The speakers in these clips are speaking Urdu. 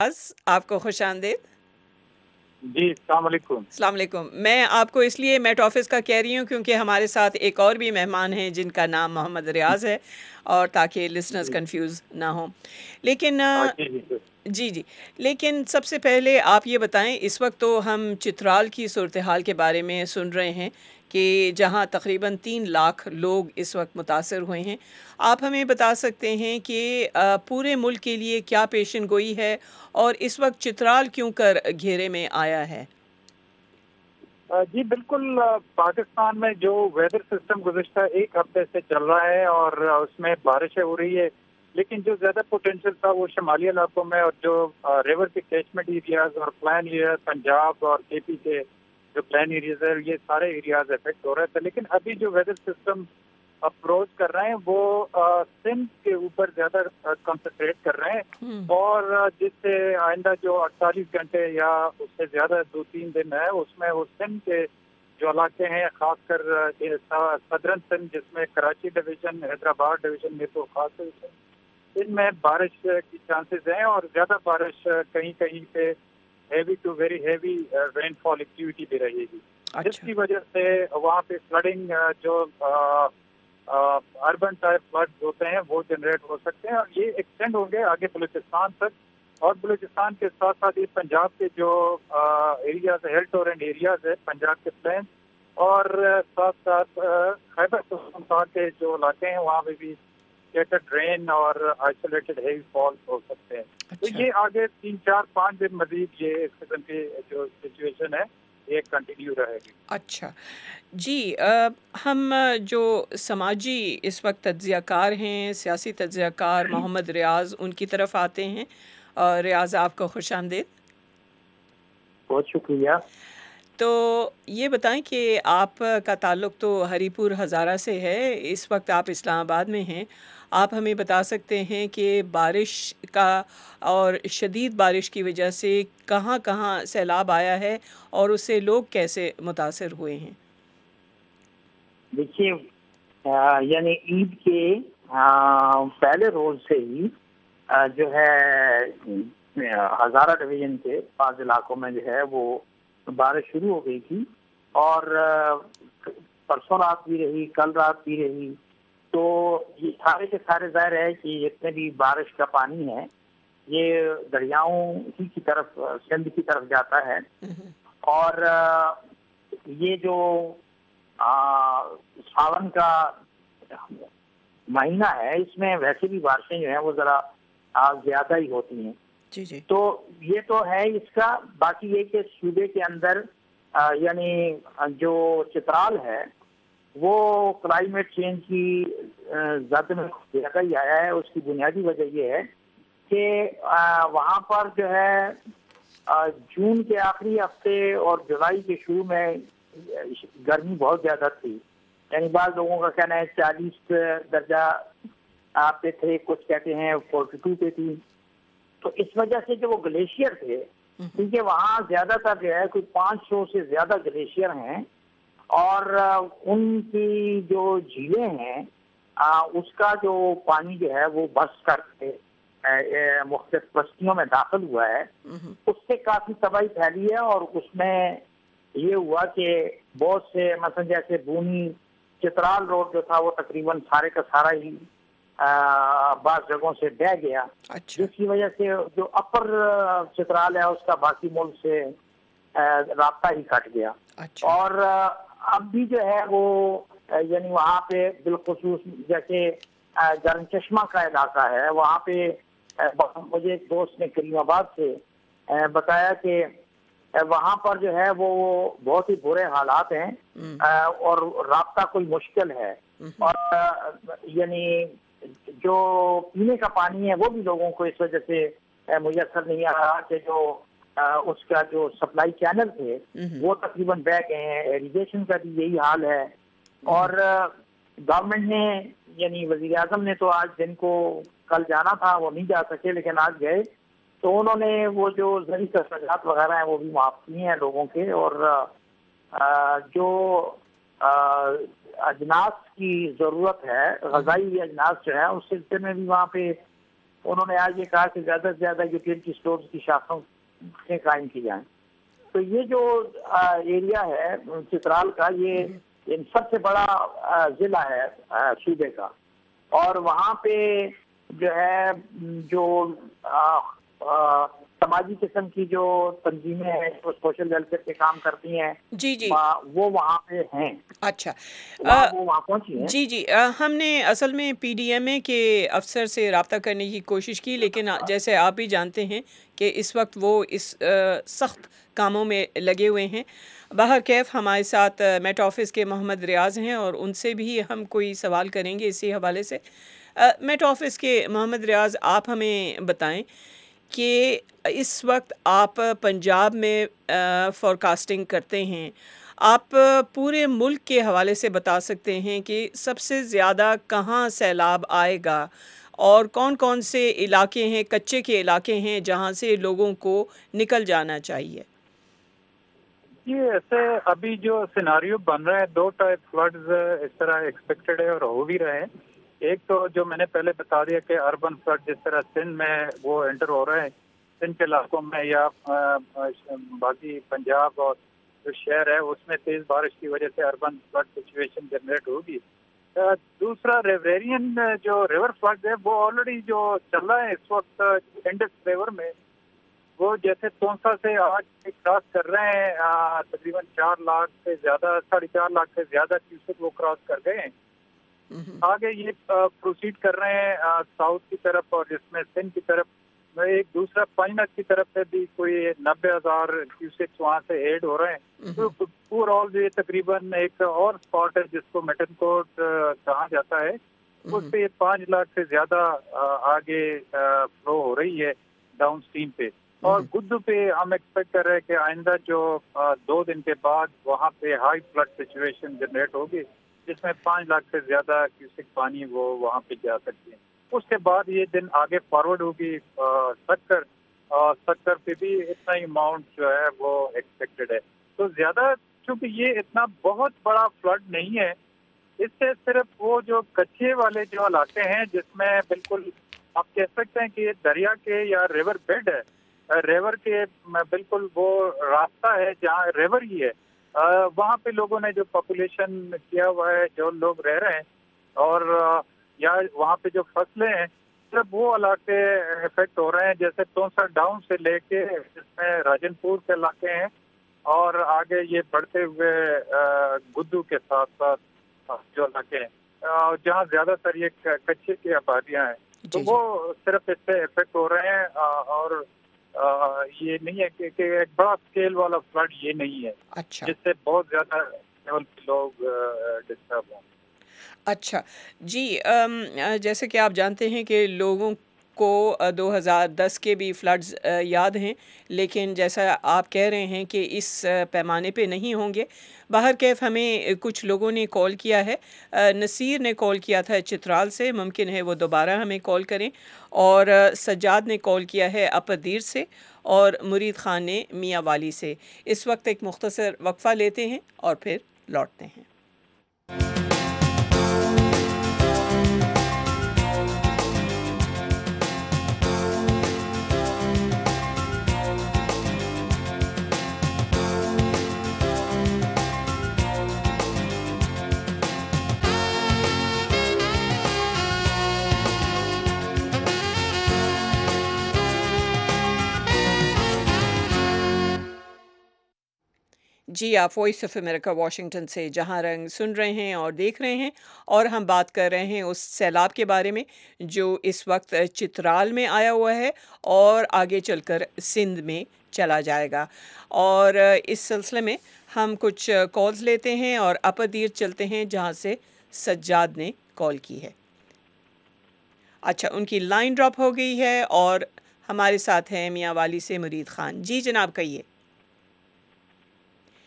آپ کو خوش آمدید۔ جی السلام علیکم۔ السلام علیکم۔ میں آپ کو اس لیے میٹ آفس کا کہہ رہی ہوں کیونکہ ہمارے ساتھ ایک اور بھی مہمان ہیں جن کا نام محمد ریاض ہے، اور تاکہ لسنرز کنفیوز نہ ہوں۔ لیکن جی لیکن سب سے پہلے آپ یہ بتائیں، اس وقت تو ہم چترال کی صورتحال کے بارے میں سن رہے ہیں کہ جہاں تقریباً 3 لاکھ لوگ اس وقت متاثر ہوئے ہیں۔ آپ ہمیں بتا سکتے ہیں کہ پورے ملک کے لیے کیا پیشن گوئی ہے اور اس وقت چترال کیوں کر گھیرے میں آیا ہے؟ جی بالکل، پاکستان میں جو ویدر سسٹم گزشتہ ایک ہفتے سے چل رہا ہے اور اس میں بارشیں ہو رہی ہے، لیکن جو زیادہ پوٹینشیل تھا وہ شمالی علاقوں میں، اور جو ریور کے کیچمنٹ ایریاز اور پلان ایریاز پنجاب اور کے پی کے جو پلان ایریاز ہے، یہ سارے ایریاز افیکٹ ہو رہے تھے۔ لیکن ابھی جو ویدر سسٹم اپروچ کر رہے ہیں وہ سندھ کے اوپر زیادہ کنسنٹریٹ کر رہے ہیں، اور جس سے آئندہ جو 48 گھنٹے یا اس سے زیادہ 2-3 دن ہے، اس میں وہ سندھ کے جو علاقے ہیں، خاص کر صدرن سندھ جس میں کراچی ڈویژن، حیدرآباد ڈویژن میں تو خاص ان میں بارش کی چانسز ہیں، اور زیادہ بارش کہیں کہیں پہ heavy to very heavy rainfall activity بھی رہے گی، جس کی وجہ سے وہاں پہ فلڈنگ جو اربن ٹائپ فلڈ ہوتے ہیں وہ جنریٹ ہو سکتے ہیں، اور یہ ایکسٹینڈ ہوں گے آگے بلوچستان تک، اور بلوچستان کے ساتھ ساتھ یہ پنجاب کے جو ایریاز ہیل ٹورنٹ ایریاز ہے پنجاب کے پلین، اور ساتھ ساتھ خیبر پختونخوا کے جو علاقے ہیں وہاں پہ بھی اسکیٹرڈ رین اور آئسولیٹڈ ہیوی فال ہو سکتے ہیں۔ تو یہ آگے 3-4-5 دن مزید یہ اس قسم کی جو سچویشن ہے یہ کنٹینیو رہے گی۔ اچھا جی، ہم جو سماجی اس وقت تجزیہ کار ہیں، سیاسی تجزیہ کار محمد ریاض، ان کی طرف آتے ہیں۔ ریاض، آپ کو خوش آمدید۔ بہت شکریہ۔ تو یہ بتائیں کہ آپ کا تعلق تو ہری پور ہزارہ سے ہے، اس وقت آپ اسلام آباد میں ہیں۔ آپ ہمیں بتا سکتے ہیں کہ بارش کا اور شدید بارش کی وجہ سے کہاں کہاں سیلاب آیا ہے اور اس سے لوگ کیسے متاثر ہوئے ہیں؟ دیکھیے، یعنی عید کے پہلے روز سے ہی جو ہے ہزارہ ڈویژن کے بعض علاقوں میں جو ہے وہ بارش شروع ہو گئی تھی، اور پرسوں رات بھی رہی، کل رات بھی رہی۔ تو یہ سارے کے سارے ظاہر ہے کہ جتنے بھی بارش کا پانی ہے یہ دریاؤں ہی کی طرف، سندھ کی طرف جاتا ہے، اور یہ جو ساون کا مہینہ ہے اس میں ویسے بھی بارشیں جو ہیں وہ ذرا زیادہ ہی ہوتی ہیں۔ جی تو یہ تو ہے اس کا۔ باقی یہ کہ صوبے کے اندر یعنی جو چترال ہے وہ کلائمیٹ چینج کی زد میں زیادہ ہی آیا ہے۔ اس کی بنیادی وجہ یہ ہے کہ وہاں پر جو ہے جون کے آخری ہفتے اور جولائی کے شروع میں گرمی بہت زیادہ تھی، یعنی بعض لوگوں کا کہنا ہے 40 درجہ پہ تھے، کچھ کہتے ہیں 42 پہ تھی۔ تو اس وجہ سے جو وہ گلیشیئر تھے، کیونکہ وہاں زیادہ تر جو ہے کوئی 500 سے زیادہ گلیشیئر ہیں، اور ان کی جو جھیلیں ہیں اس کا جو پانی جو ہے وہ بس کر کے مختلف بستیوں میں داخل ہوا ہے، اس سے کافی تباہی پھیلی ہے۔ اور اس میں یہ ہوا کہ بہت سے مثلا جیسے بونی چترال روڈ جو تھا وہ تقریباً سارے کا سارا ہی بعض جگہوں سے بہہ گیا، جس کی وجہ سے جو اپر چترال ہے اس کا باقی ملک سے رابطہ ہی کٹ گیا۔ اور اب بھی جو ہے وہ یعنی وہاں پہ بالخصوص جیسے گرم چشمہ کا علاقہ ہے، وہاں پہ مجھے ایک دوست نے کریم آباد سے بتایا کہ وہاں پر جو ہے وہ بہت ہی برے حالات ہیں، اور رابطہ کوئی مشکل ہے، اور یعنی جو پینے کا پانی ہے وہ بھی لوگوں کو اس وجہ سے میسر نہیں آ رہا کہ جو اس کا جو سپلائی چینل تھے وہ تقریباً بہہ گئے ہیں۔ ایریگیشن کا بھی یہی حال ہے، اور گورنمنٹ نے یعنی وزیر اعظم نے تو آج جن کو کل جانا تھا وہ نہیں جا سکے لیکن آج گئے، تو انہوں نے وہ جو زرعی اخراجات وغیرہ ہیں وہ بھی معاف کیے ہیں لوگوں کے، اور جو اجناس کی ضرورت ہے، غذائی اجناس جو ہے اس سلسلے میں بھی وہاں پہ انہوں نے آج یہ کہا کہ زیادہ سے زیادہ یوٹیلٹی سٹورز کی شاخیں قائم کی جائیں. تو یہ جو ایریا ہے چترال کا، یہ سب سے بڑا ضلع ہے صوبے کا، اور وہاں پہ جو ہے جو سماجی قسم کی جو تنظیمیں ہیں جو سوشل ویلفیئر کے کام کرتی ہیں جی جی وہ وہاں پہ ہیں. اچھا وہ وہاں پہنچی ہیں. جی جی ہم نے اصل میں پی ڈی ایم اے کے افسر سے رابطہ کرنے کی کوشش کی، لیکن جیسے آپ بھی جانتے ہیں کہ اس وقت وہ اس سخت کاموں میں لگے ہوئے ہیں. بہرکیف ہمارے ساتھ میٹ آفس کے محمد ریاض ہیں اور ان سے بھی ہم کوئی سوال کریں گے اسی حوالے سے. میٹ آفس کے محمد ریاض، آپ ہمیں بتائیں کہ اس وقت آپ پنجاب میں فورکاسٹنگ کرتے ہیں، آپ پورے ملک کے حوالے سے بتا سکتے ہیں کہ سب سے زیادہ کہاں سیلاب آئے گا اور کون کون سے علاقے ہیں، کچے کے علاقے ہیں جہاں سے لوگوں کو نکل جانا چاہیے؟ یہ ایسے ابھی جو سیناریو بن رہا ہے، 2 ٹائپ فلڈز اس طرح ایکسپیکٹڈ ہے اور ہو بھی رہے ہیں. ایک تو جو میں نے پہلے بتا دیا کہ اربن فلڈ جس طرح سندھ میں وہ انٹر ہو رہے ہیں، سندھ کے علاقوں میں یا باقی پنجاب اور جو شہر ہے اس میں تیز بارش کی وجہ سے اربن فلڈ سچویشن جنریٹ ہوگی. دوسرا ریورین جو ریور فلڈ ہے وہ آلریڈی جو چل رہا ہے اس وقت انڈس ریور میں، وہ جیسے تونسا سے آج کراس کر رہے ہیں، تقریباً 4 لاکھ سے زیادہ 4.5 لاکھ سے زیادہ کیوسک وہ کراس کر گئے ہیں. آگے یہ پروسیڈ کر رہے ہیں ساؤتھ کی طرف، اور جس میں سندھ کی طرف ایک دوسرا پنجنت کی طرف سے بھی کوئی 90,000 کیوسک وہاں سے ایڈ ہو رہے ہیں. تو پور آل یہ تقریباً ایک اور اسپاٹ ہے جس کو میٹن کوٹ کہا جاتا ہے، اس پہ 5 لاکھ سے زیادہ آگے فلو ہو رہی ہے ڈاؤن اسٹریم پہ. اور گدو پہ ہم ایکسپیکٹ کر رہے ہیں کہ آئندہ جو 2 دن کے بعد وہاں پہ ہائی فلڈ سچویشن جنریٹ ہوگی، جس میں 5 لاکھ سے زیادہ کیوسک پانی وہ وہاں پہ جا سکتے ہیں. اس کے بعد یہ دن آگے فارورڈ ہوگی سکر، اور سکر پہ بھی اتنا ہی اماؤنٹ جو ہے وہ ایکسپیکٹڈ ہے. تو زیادہ چونکہ یہ اتنا بہت بڑا فلڈ نہیں ہے، اس سے صرف وہ جو کچے والے جو علاقے ہیں جس میں بالکل آپ کہہ سکتے ہیں کہ یہ دریا کے یا ریور بیڈ ہے، ریور کے بالکل وہ راستہ ہے جہاں ریور ہی ہے، وہاں پہ لوگوں نے جو پاپولیشن کیا ہوا ہے، جو لوگ رہ رہے ہیں، اور یا وہاں پہ جو فصلیں ہیں، صرف وہ علاقے افیکٹ ہو رہے ہیں، جیسے تونسا ڈاؤن سے لے کے جس میں راجن پور کے علاقے ہیں، اور آگے یہ بڑھتے ہوئے گدو کے ساتھ ساتھ جو علاقے ہیں جہاں زیادہ تر یہ کچے کی آبادیاں ہیں، تو وہ صرف اس سے افیکٹ ہو رہے ہیں. اور یہ نہیں ہے کہ ایک بڑا اسکیل والا فلڈ یہ نہیں ہے. اچھا. جس سے بہت زیادہ لیول پہ لوگ ڈسٹرب ہوں. اچھا جی، جیسے کہ آپ جانتے ہیں کہ لوگوں کو 2010 کے بھی فلڈز یاد ہیں، لیکن جیسا آپ کہہ رہے ہیں کہ اس پیمانے پہ نہیں ہوں گے. بہرکیف ہمیں کچھ لوگوں نے کال کیا ہے، نصیر نے کال کیا تھا چترال سے، ممکن ہے وہ دوبارہ ہمیں کال کریں، اور سجاد نے کال کیا ہے اپدیر سے، اور مرید خان نے میاں والی سے. اس وقت ایک مختصر وقفہ لیتے ہیں اور پھر لوٹتے ہیں. جی، آپ وائس آف امریکہ واشنگٹن سے جہاں رنگ سن رہے ہیں اور دیکھ رہے ہیں، اور ہم بات کر رہے ہیں اس سیلاب کے بارے میں جو اس وقت چترال میں آیا ہوا ہے اور آگے چل کر سندھ میں چلا جائے گا. اور اس سلسلے میں ہم کچھ کالز لیتے ہیں اور اپدیر چلتے ہیں جہاں سے سجاد نے کال کی ہے. اچھا، ان کی لائن ڈراپ ہو گئی ہے اور ہمارے ساتھ ہیں میاں والی سے مرید خان. جی جناب، کہیے.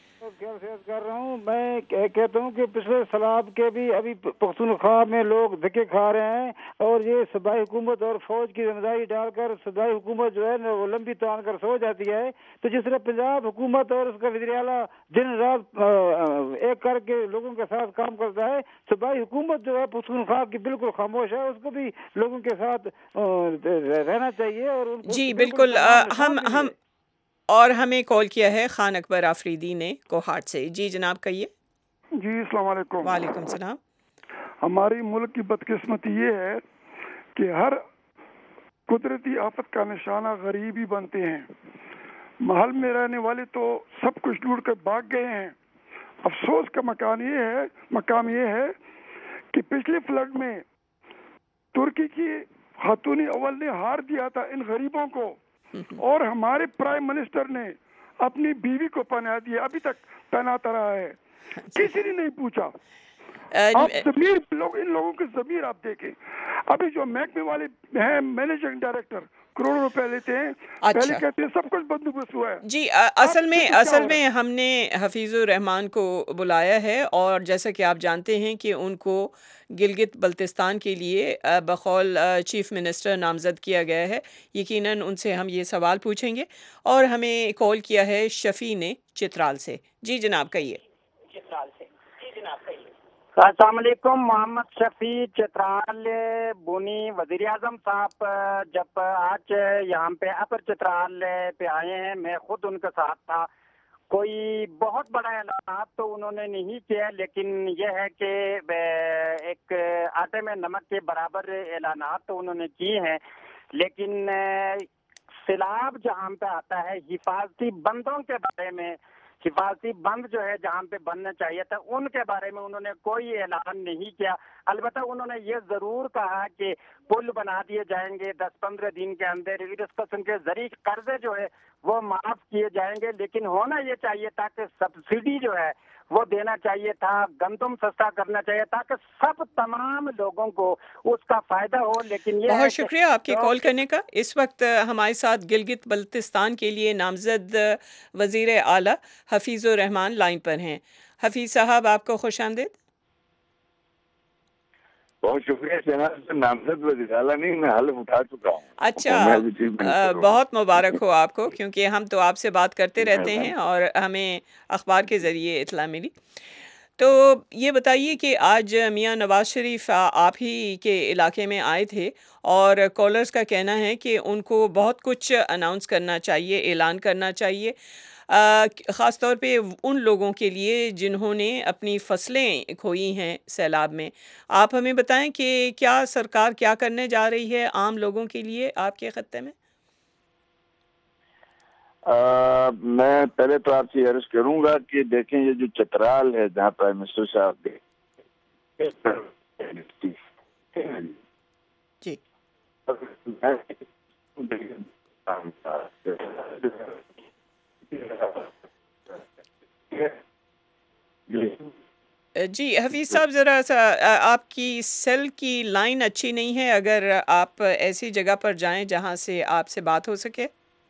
خیال سے عرض کر رہا ہوں. میں کہتا ہوں کہ پچھلے سیلاب کے بھی ابھی پختونخوا میں لوگ دھکے کھا رہے ہیں اور یہ صوبائی حکومت اور فوج کی ذمہ داری ڈال کر صوبائی حکومت جو ہے نا وہ لمبی تان کر سو جاتی ہے. تو جس طرح پنجاب حکومت اور اس کا وزیر اعلیٰ دن رات ایک کر کے لوگوں کے ساتھ کام کرتا ہے, صوبائی حکومت جو ہے پختونخوا کی بالکل خاموش ہے. اس کو بھی لوگوں کے ساتھ رہنا چاہیے اور ان کو جی بالکل. ہم اور ہمیں کال کیا ہے خان اکبر آفریدی نے کوہاٹ سے. جی جناب کہیے. جی السلام علیکم. وعلیکم السلام. ہماری ملک کی بدقسمتی یہ ہے کہ ہر قدرتی آفت کا نشانہ غریب ہی بنتے ہیں. محل میں رہنے والے تو سب کچھ ڈھونڈ کر بھاگ گئے ہیں. افسوس کا مقام یہ ہے کہ پچھلے فلڈ میں ترکی کی خاتون اول نے ہار دیا تھا ان غریبوں کو, اور ہمارے پرائم منسٹر نے اپنی بیوی کو پناہ دیا, ابھی تک تنہا رہا ہے, کسی نے نہیں پوچھا. آپ ضمیر لوگ, ان لوگوں کے ضمیر آپ دیکھیں. ابھی جو محکمے والے ہیں مینیجنگ ڈائریکٹر کروڑوں روپے لیتے ہیں, پہلے کہتے ہیں سب کچھ بندوبست ہوا ہے. جی اصل میں ہم نے حفیظ الرحمان کو بلایا ہے, اور جیسا کہ آپ جانتے ہیں کہ ان کو گلگت بلتستان کے لیے بقول چیف منسٹر نامزد کیا گیا ہے. یقیناً ان سے ہم یہ سوال پوچھیں گے. اور ہمیں کال کیا ہے شفیع نے چترال سے. جی جناب کہیے. السلام علیکم. محمد شفیع چترال بونی. وزیر اعظم صاحب جب آج یہاں پہ اپر چترال پہ آئے ہیں, میں خود ان کے ساتھ تھا. کوئی بہت بڑا اعلانات تو انہوں نے نہیں کیا, لیکن یہ ہے کہ ایک آٹے میں نمک کے برابر اعلانات تو انہوں نے کیے ہیں. لیکن سیلاب جہاں پہ آتا ہے, حفاظتی بندوں کے بارے میں, حفاظتی بند جو ہے جہاں پہ بننا چاہیے تھا, ان کے بارے میں انہوں نے کوئی اعلان نہیں کیا. البتہ انہوں نے یہ ضرور کہا کہ پل بنا دیے جائیں گے 10-15 دن کے اندر, اس قسم کے زرعی قرضے جو ہے وہ معاف کیے جائیں گے. لیکن ہونا یہ چاہیے تھا کہ سبسڈی جو ہے وہ دینا چاہیے تھا, گندم سستا کرنا چاہیے تاکہ سب تمام لوگوں کو اس کا فائدہ ہو. لیکن یہ بہت شکریہ آپ کی کال کرنے کا. اس وقت ہمارے ساتھ گلگت بلتستان کے لیے نامزد وزیر اعلیٰ حفیظ الرحمان لائن پر ہیں. حفیظ صاحب آپ کو خوش آمدید. بہت شکریہ جناب. نامزد وزیر اعلیٰ نہیں, میں حلف اٹھا چکا ہوں. اچھا, بہت مبارک ہو آپ کو, کیونکہ ہم تو آپ سے بات کرتے رہتے ہیں اور ہمیں اخبار کے ذریعے اطلاع ملی. تو یہ بتائیے کہ آج میاں نواز شریف آپ ہی کے علاقے میں آئے تھے, اور کالرز کا کہنا ہے کہ ان کو بہت کچھ اناؤنس کرنا چاہیے, اعلان کرنا چاہیے, خاص طور پہ ان لوگوں کے لیے جنہوں نے اپنی فصلیں کھوئی ہیں سیلاب میں. آپ ہمیں بتائیں کہ کیا سرکار کیا کرنے جا رہی ہے عام لوگوں کے لیے آپ کے خطے میں. میں پہلے تو آپ سے عرض کروں گا کہ دیکھیں یہ جو چترال ہے جہاں پرائم منسٹر صاحب جی جی حفیظ صاحب, ذرا سا آپ کی سیل کی لائن اچھی نہیں ہے, اگر آپ ایسی جگہ پر جائیں جہاں سے آپ سے بات ہو سکے.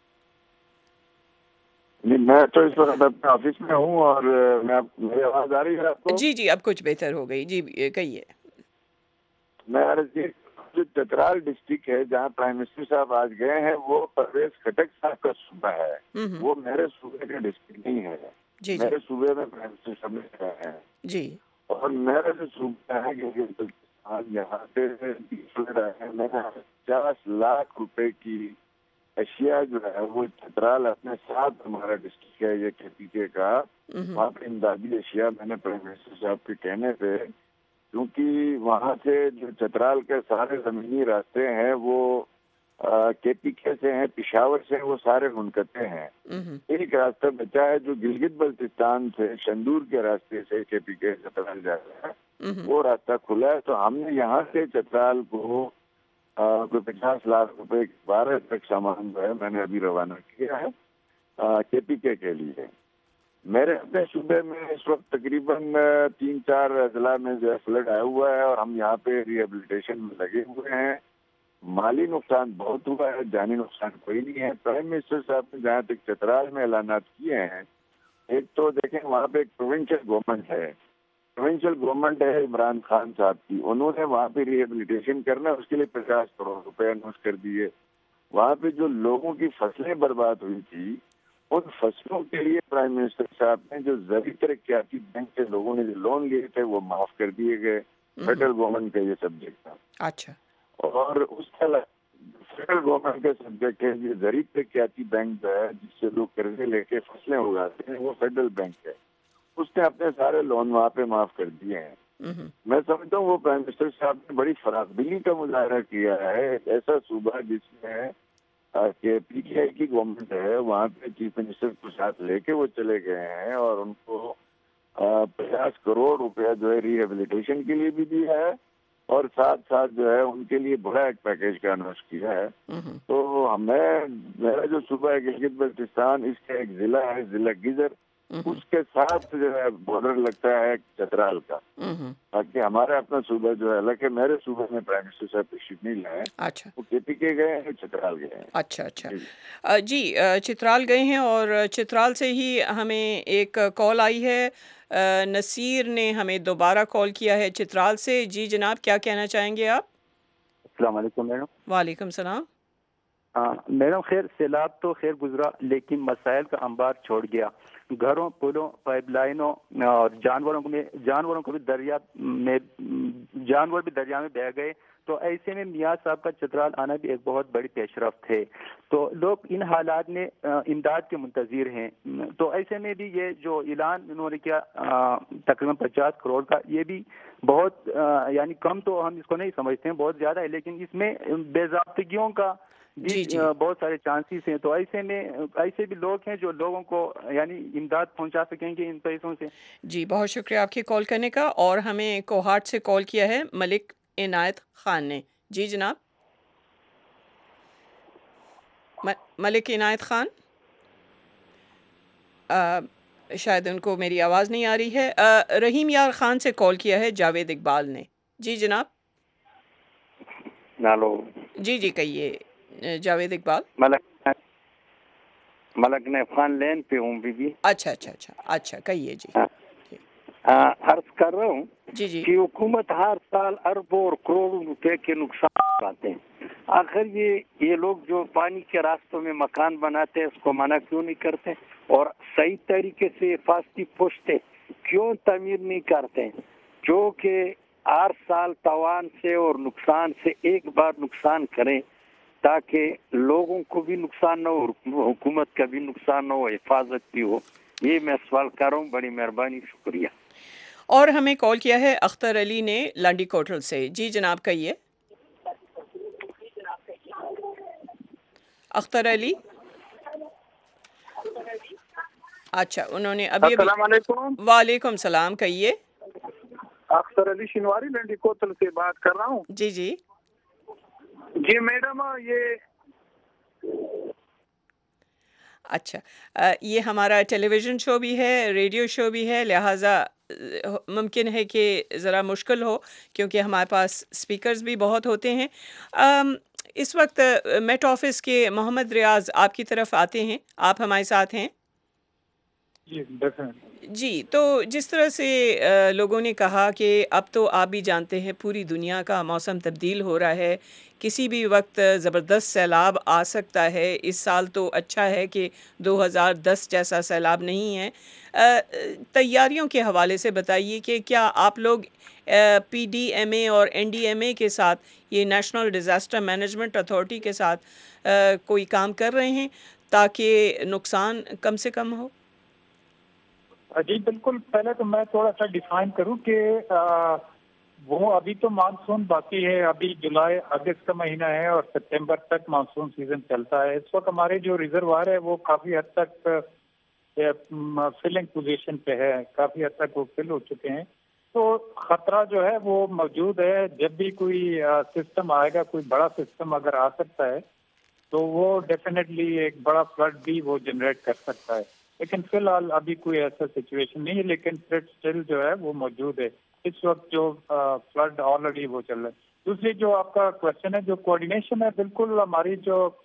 میں تو اس وقت اپنے آفس میں ہوں, اور میری آواز آ رہی ہے آپ کو؟ جی اب کچھ بہتر ہو گئی. جی کہیے. میں جو چترال ڈسٹرکٹ ہے جہاں پرائم منسٹر صاحب آج گئے ہیں, وہ پرویز خٹک صاحب کا صوبہ ہے, وہ میرے صوبے کا ڈسٹرکٹ نہیں ہے. میرے صوبے میں پرائم منسٹر صاحب نے گئے ہیں جی, اور میرا جو صوبہ ہے یہاں سے میں نے 50 لاکھ روپے کی اشیاء جو ہے وہ چترال اپنے ساتھ, ہمارا ڈسٹرکٹ ہے یہ کے پی کے کا, وہاں پہ امدادی اشیاء میں نے پرائم منسٹر صاحب کے کہنے پہ, کیونکہ وہاں سے جو چترال کے سارے زمینی راستے ہیں وہ کے پی کے سے ہیں, پشاور سے, وہ سارے منقطع ہیں. ایک راستہ بچا ہے جو گلگت بلتستان سے شندور کے راستے سے کے پی کے چترال جا رہا ہے, وہ راستہ کھلا ہے. تو ہم نے یہاں سے چترال کو کوئی 50 لاکھ روپے 12 تک سامان جو ہے میں نے ابھی روانہ کیا ہے کے پی کے لیے. میرے اپنے صوبے میں اس وقت تقریباً 3-4 اضلاع میں جو ہے فلڈ آیا ہوا ہے, اور ہم یہاں پہ ریہیبلیٹیشن میں لگے ہوئے ہیں. مالی نقصان بہت ہوا ہے, جانی نقصان کوئی نہیں ہے. پرائم منسٹر صاحب نے جہاں تک چترال میں اعلانات کیے ہیں ایک تو دیکھیں وہاں پہ ایک پروونشل گورنمنٹ ہے عمران خان صاحب کی، انہوں نے وہاں پہ ریہیبلیٹیشن کرنا ہے، اس کے لیے 50 کروڑ روپے اناؤنس کر دیے. وہاں پہ جو لوگوں کی فصلیں برباد ہوئی تھی ان فصلوں کے لیے پرائم منسٹر صاحب نے جو زرعی ترقیاتی بینک سے لوگوں نے جو لون لیے تھے وہ معاف کر دیے گئے. فیڈرل گورنمنٹ کا یہ سبجیکٹ تھا. اچھا. اور اس کے فیڈرل گورنمنٹ کا سبجیکٹ ہے یہ زرعی ترقیاتی بینک جو ہے جس سے لوگ قرضے لے کے فصلیں اگاتے ہیں، وہ فیڈرل بینک ہے. اس نے اپنے سارے لون وہاں پہ معاف کر دیے ہیں. میں سمجھتا ہوں وہ پرائم منسٹر صاحب نے بڑی فراخبینی کا مظاہرہ کیا ہے. ایک ایسا صوبہ جس میں کہ پی ٹی آئی کی گورنمنٹ ہے، وہاں پہ چیف منسٹر کو ساتھ لے کے وہ چلے گئے ہیں اور ان کو 50 کروڑ روپیہ جو ہے ریہیبلیٹیشن کے لیے بھی دیا ہے اور ساتھ ساتھ جو ہے ان کے لیے بڑا ایک پیکیج کا اناؤنس کیا ہے. تو میرا جو صوبہ ہے گلگت بلتستان، اس کا ایک ضلع ہے ضلع گیزر، اس کے ساتھ جو ہے بارڈر لگتا ہے چترال کا. باقی ہمارا اپنا صوبہ جو ہے الگ ہے. میرے صوبے میں پرائم منسٹر صاحب تشریف نہیں لائے. اچھا. وہ کے پی کے گئے ہیں، چترال گئے ہیں. اچھا. جی چترال گئے ہیں اور چترال سے ہی ہمیں ایک کال آئی ہے. نصیر نے ہمیں دوبارہ کال کیا ہے چترال سے. جی جناب، کیا کہنا چاہیں گے آپ؟ السلام علیکم میڈم. وعلیکم السلام. میڈم خیر، سیلاب تو خیر گزرا لیکن مسائل کا انبار چھوڑ گیا. گھروں، پلوں، پائپ لائنوں اور جانوروں کو بھی دریا میں بہہ گئے. تو ایسے میں میاں صاحب کا چترال آنا بھی ایک بہت بڑی پیش رفت ہے. تو لوگ ان حالات میں امداد کے منتظر ہیں. تو ایسے میں بھی یہ جو اعلان انہوں نے کیا تقریباً 50 کروڑ کا، یہ بھی بہت یعنی کم تو ہم اس کو نہیں سمجھتے ہیں، بہت زیادہ ہے، لیکن اس میں بے ضابطگیوں کا بھی بہت سارے چانسز ہیں. تو ایسے میں ایسے بھی لوگ ہیں جو لوگوں کو یعنی امداد پہنچا سکیں گے ان پیسوں سے. جی بہت شکریہ آپ کی کال کرنے کا. اور ہمیں کوہاٹ سے کال کیا ہے ملک عنایت خان نے. جی جناب. ملک عنایت خان، شاید ان کو میری آواز نہیں آ رہی ہے. رحیم یار خان سے کال کیا ہے جاوید اقبال نے. جی جناب. ہلو. جی کہیے جاوید اقبال. ملک نیب خان لین پہ ہوں بی. اچھا کہیے. جی عرض کر رہا ہوں جی کہ حکومت ہر سال اربوں اور کروڑوں روپے کے نقصان اٹھاتے ہیں. آخر یہ لوگ جو پانی کے راستوں میں مکان بناتے ہیں اس کو منع کیوں نہیں کرتے اور صحیح طریقے سے حفاظتی پوچھتے کیوں تعمیر نہیں کرتے، جو کہ ہر سال تاوان سے اور نقصان سے ایک بار نقصان کریں تاکہ لوگوں کو بھی نقصان نہ ہو، حکومت کا بھی نقصان نہ ہو، حفاظت بھی ہو. یہ میں سوال کر رہا ہوں. بڑی مہربانی، شکریہ. اور ہمیں کال کیا ہے اختر علی نے لانڈی کوٹل سے. جی جناب کہیے. اختر علی. اچھا انہوں نے ابھی السلام علیکم. وعلیکم السلام. کہیے. اختر علی شنواری لانڈی کوتل سے بات کر رہا ہوں. جی میڈم یہ اچھا یہ ہمارا ٹیلی ویژن شو بھی ہے، ریڈیو شو بھی ہے، لہٰذا ممکن ہے کہ ذرا مشکل ہو کیونکہ ہمارے پاس سپیکرز بھی بہت ہوتے ہیں. اس وقت میٹ آفس کے محمد ریاض آپ کی طرف آتے ہیں. آپ ہمارے ساتھ ہیں. جی تو جس طرح سے لوگوں نے کہا کہ اب تو آپ بھی جانتے ہیں پوری دنیا کا موسم تبدیل ہو رہا ہے، کسی بھی وقت زبردست سیلاب آ سکتا ہے. اس سال تو اچھا ہے کہ 2010 جیسا سیلاب نہیں ہے. تیاریوں کے حوالے سے بتائیے کہ کیا آپ لوگ پی ڈی ایم اے اور این ڈی ایم اے کے ساتھ، یہ نیشنل ڈیزاسٹر مینجمنٹ اتھارٹی کے ساتھ کوئی کام کر رہے ہیں تاکہ نقصان کم سے کم ہو؟ جی بالکل. پہلے تو میں تھوڑا سا ڈیفائن کروں کہ وہ ابھی تو مانسون باقی ہے. ابھی جولائی اگست کا مہینہ ہے اور ستمبر تک مانسون سیزن چلتا ہے. اس وقت ہمارے جو ریزروار ہے وہ کافی حد تک فلنگ پوزیشن پہ ہے، کافی حد تک وہ فل ہو چکے ہیں. تو خطرہ جو ہے وہ موجود ہے. جب بھی کوئی سسٹم آئے گا، کوئی بڑا سسٹم اگر آ سکتا ہے تو وہ ڈیفینیٹلی ایک بڑا فلڈ بھی وہ جنریٹ کر سکتا ہے. لیکن فی الحال ابھی کوئی ایسا سچویشن نہیں ہے، لیکن تھریٹ اسٹل جو ہے وہ موجود ہے. اس وقت جو فلڈ آلریڈی وہ چل رہا ہے. دوسری جو آپ کا کوشچن ہے، جو کوآرڈینیشن ہے، بالکل ہماری جو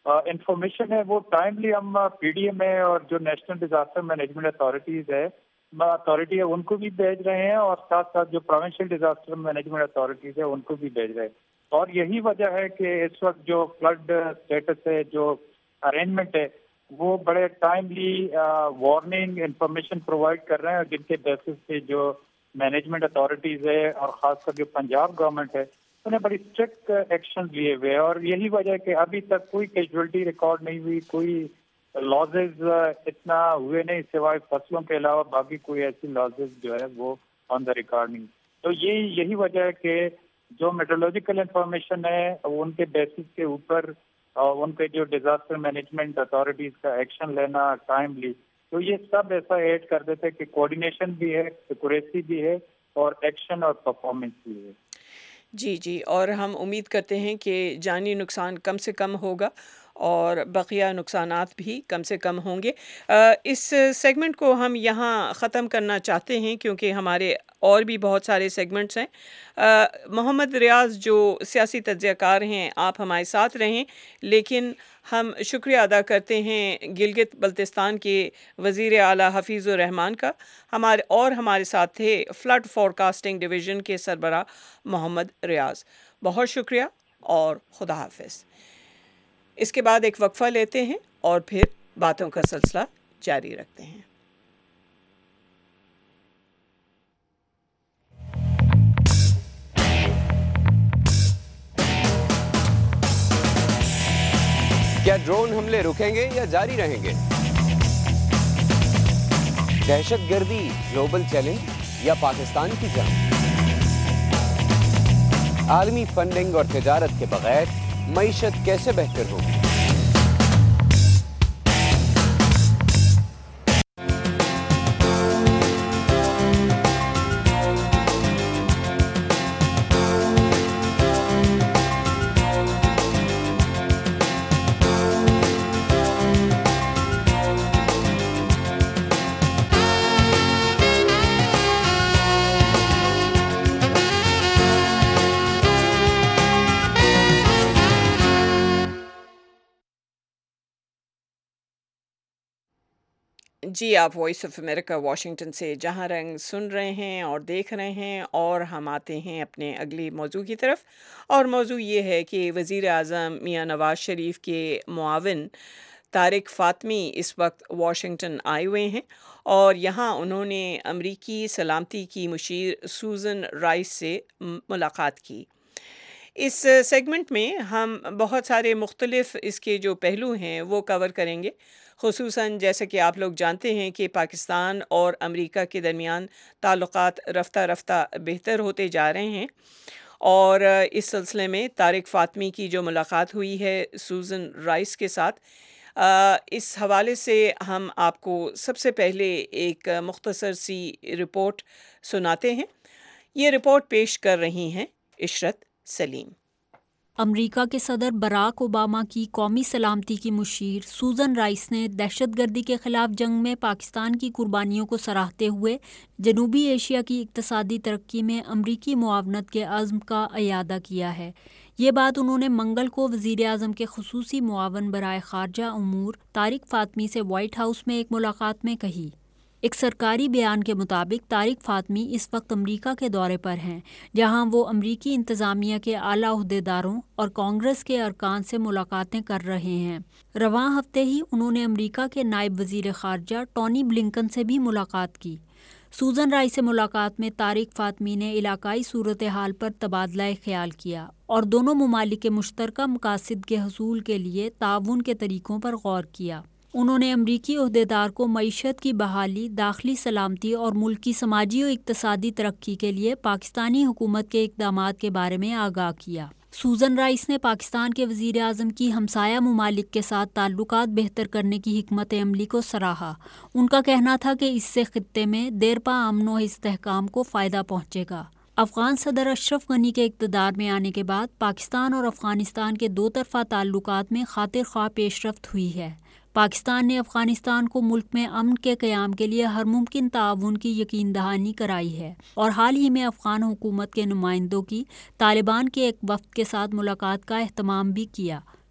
انفارمیشن ہے وہ ٹائملی ہم پی ڈی ایم ہے اور جو نیشنل ڈیزاسٹر مینجمنٹ اتھارٹی ہے ان کو بھی بھیج رہے ہیں، اور ساتھ ساتھ جو پروونشل ڈیزاسٹر مینجمنٹ اتھارٹیز ہے ان کو بھی بھیج رہے ہیں. اور یہی وجہ ہے کہ اس وقت جو فلڈ اسٹیٹس ہے، جو ارینجمنٹ ہے، وہ بڑے ٹائملی وارننگ انفارمیشن پرووائڈ کر رہے ہیں، جن کے بیسس پہ جو مینجمنٹ اتھارٹیز ہے اور خاص کر جو پنجاب گورنمنٹ ہے انہیں بڑی اسٹرکٹ ایکشن لیے ہوئے ہیں. اور یہی وجہ ہے کہ ابھی تک کوئی کیجویلٹی ریکارڈ نہیں ہوئی، کوئی لاسز اتنا ہوئے نہیں سوائے فصلوں کے علاوہ، باقی کوئی ایسی لاسز جو ہے وہ آن دا ریکارڈ نہیں. تو یہی وجہ ہے کہ جو میٹرولوجیکل انفارمیشن ہے ان کے بیسس کے اوپر ان کے جو ڈیزاسٹر مینجمنٹ اتھارٹیز کا ایکشن لینا ٹائملی، تو یہ سب ایسا ایڈ کر دیتے کہ کوآرڈینیشن بھی ہے، ایکوریسی بھی ہے، اور ایکشن اور پرفارمنس بھی ہے. جی، اور ہم امید کرتے ہیں کہ جانی نقصان کم سے کم ہوگا اور بقیہ نقصانات بھی کم سے کم ہوں گے. اس سیگمنٹ کو ہم یہاں ختم کرنا چاہتے ہیں کیونکہ ہمارے اور بھی بہت سارے سیگمنٹس ہیں. محمد ریاض جو سیاسی تجزیہ کار ہیں، آپ ہمارے ساتھ رہیں، لیکن ہم شکریہ ادا کرتے ہیں گلگت بلتستان کے وزیر اعلیٰ حفیظ الرحمان کا. ہمارے ساتھ تھے فلڈ فورکاسٹنگ ڈویژن کے سربراہ محمد ریاض. بہت شکریہ اور خدا حافظ. اس کے بعد ایک وقفہ لیتے ہیں اور پھر باتوں کا سلسلہ جاری رکھتے ہیں. کیا ڈرون حملے رکیں گے یا جاری رہیں گے؟ دہشت گردی گلوبل چیلنج یا پاکستان کی جنگ؟ عالمی فنڈنگ اور تجارت کے بغیر معیشت کیسے بہتر ہوگی؟ جی، آپ وائس آف امریکہ واشنگٹن سے جہاں رنگ سن رہے ہیں اور دیکھ رہے ہیں، اور ہم آتے ہیں اپنے اگلی موضوع کی طرف. اور موضوع یہ ہے کہ وزیر اعظم میاں نواز شریف کے معاون طارق فاطمی اس وقت واشنگٹن آئے ہوئے ہیں، اور یہاں انہوں نے امریکی سلامتی کی مشیر سوزن رائس سے ملاقات کی. اس سیگمنٹ میں ہم بہت سارے مختلف اس کے جو پہلو ہیں وہ کور کریں گے، خصوصاً جیسے کہ آپ لوگ جانتے ہیں کہ پاکستان اور امریکہ کے درمیان تعلقات رفتہ رفتہ بہتر ہوتے جا رہے ہیں، اور اس سلسلے میں طارق فاطمی کی جو ملاقات ہوئی ہے سوزن رائس کے ساتھ، اس حوالے سے ہم آپ کو سب سے پہلے ایک مختصر سی رپورٹ سناتے ہیں. یہ رپورٹ پیش کر رہی ہیں عشرت سلیم. امریکہ کے صدر براک اوباما کی قومی سلامتی کی مشیر سوزن رائس نے دہشت گردی کے خلاف جنگ میں پاکستان کی قربانیوں کو سراہتے ہوئے جنوبی ایشیا کی اقتصادی ترقی میں امریکی معاونت کے عزم کا اعادہ کیا ہے. یہ بات انہوں نے منگل کو وزیر اعظم کے خصوصی معاون برائے خارجہ امور طارق فاطمی سے وائٹ ہاؤس میں ایک ملاقات میں کہی. ایک سرکاری بیان کے مطابق طارق فاطمی اس وقت امریکہ کے دورے پر ہیں، جہاں وہ امریکی انتظامیہ کے اعلیٰ عہدیداروں اور کانگریس کے ارکان سے ملاقاتیں کر رہے ہیں. رواں ہفتے ہی انہوں نے امریکہ کے نائب وزیر خارجہ ٹونی بلنکن سے بھی ملاقات کی. سوزن رائس سے ملاقات میں طارق فاطمی نے علاقائی صورتحال پر تبادلہ خیال کیا اور دونوں ممالک کے مشترکہ مقاصد کے حصول کے لیے تعاون کے طریقوں پر غور کیا. انہوں نے امریکی عہدیدار کو معیشت کی بحالی، داخلی سلامتی اور ملک کی سماجی و اقتصادی ترقی کے لیے پاکستانی حکومت کے اقدامات کے بارے میں آگاہ کیا. سوزن رائس نے پاکستان کے وزیر اعظم کی ہمسایہ ممالک کے ساتھ تعلقات بہتر کرنے کی حکمت عملی کو سراہا. ان کا کہنا تھا کہ اس سے خطے میں دیرپا امن و استحکام کو فائدہ پہنچے گا. افغان صدر اشرف غنی کے اقتدار میں آنے کے بعد پاکستان اور افغانستان کے دو طرفہ تعلقات میں خاطر خواہ پیش رفت ہوئی ہے. پاکستان نے افغانستان کو ملک میں امن کے قیام کے لیے ہر ممکن تعاون کی یقین دہانی کرائی ہے، اور حال ہی میں افغان حکومت کے نمائندوں کی طالبان کے ایک وفد کے ساتھ ملاقات کا اہتمام بھی کیا.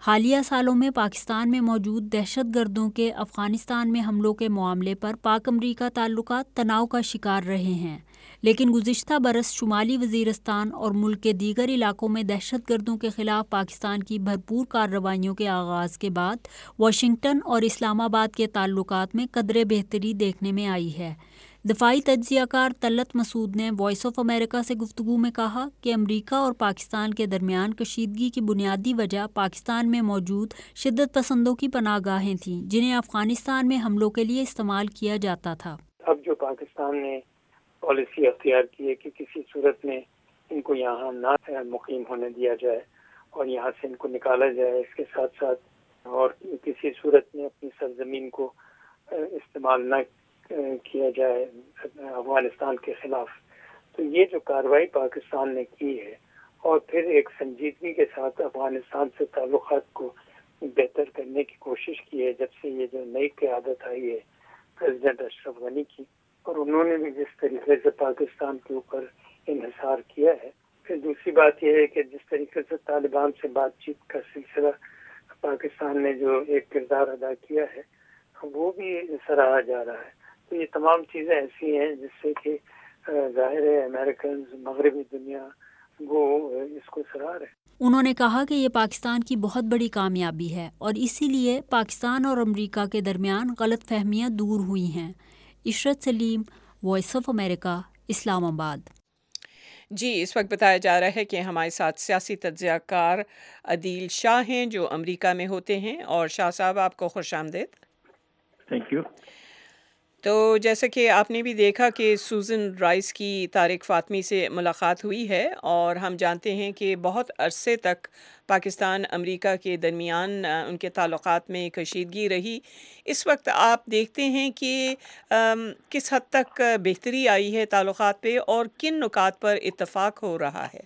حالیہ سالوں میں پاکستان میں موجود دہشت گردوں کے افغانستان میں حملوں کے معاملے پر پاک امریکہ تعلقات تناؤ کا شکار رہے ہیں، لیکن گزشتہ برس شمالی وزیرستان اور ملک کے دیگر علاقوں میں دہشت گردوں کے خلاف پاکستان کی بھرپور کارروائیوں کے آغاز کے بعد واشنگٹن اور اسلام آباد کے تعلقات میں قدرے بہتری دیکھنے میں آئی ہے۔ دفاعی تجزیہ کار طلعت مسعود نے وائس آف امریکہ سے گفتگو میں کہا کہ امریکہ اور پاکستان کے درمیان کشیدگی کی بنیادی وجہ پاکستان میں موجود شدت پسندوں کی پناہ گاہیں تھیں، جنہیں افغانستان میں حملوں کے لیے استعمال کیا جاتا تھا۔ اب جو پاکستان نے پالیسی اختیار کی ہے کہ کسی صورت میں ان کو یہاں نہ مقیم ہونے دیا جائے اور یہاں سے ان کو نکالا جائے، اس کے ساتھ ساتھ اور کسی صورت میں اپنی سرزمین کو استعمال نہ کیا جائے افغانستان کے خلاف، تو یہ جو کارروائی پاکستان نے کی ہے اور پھر ایک سنجیدگی کے ساتھ افغانستان سے تعلقات کو بہتر کرنے کی کوشش کی ہے جب سے یہ جو نئی قیادت آئی ہے پریزیڈنٹ اشرف غنی کی، اور انہوں نے بھی جس طریقے سے پاکستان کے اوپر انحصار کیا ہے۔ پھر دوسری بات یہ ہے کہ جس طریقے سے طالبان سے بات چیت کا سلسلہ پاکستان نے جو ایک کردار ادا کیا ہے وہ بھی سراہا جا رہا ہے۔ تو یہ تمام چیزیں ایسی ہیں جس سے کہ ظاہر ہے امریکنز، مغربی دنیا وہ اس کو سراہ رہے ہیں۔ انہوں نے کہا کہ یہ پاکستان کی بہت بڑی کامیابی ہے اور اسی لیے پاکستان اور امریکہ کے درمیان غلط فہمیاں دور ہوئی ہیں۔ عشرت سلیم، وائس آف امریکہ، اسلام آباد۔ جی، اس وقت بتایا جا رہا ہے کہ ہمارے ساتھ سیاسی تجزیہ کار عدیل شاہ ہیں جو امریکہ میں ہوتے ہیں، اور شاہ صاحب آپ کو خوش آمدید۔ Thank you. تو جیسا کہ آپ نے بھی دیکھا کہ سوزن رائس کی طارق فاطمی سے ملاقات ہوئی ہے، اور ہم جانتے ہیں کہ بہت عرصے تک پاکستان امریکہ کے درمیان ان کے تعلقات میں کشیدگی رہی۔ اس وقت آپ دیکھتے ہیں کہ کس حد تک بہتری آئی ہے تعلقات پہ، اور کن نکات پر اتفاق ہو رہا ہے؟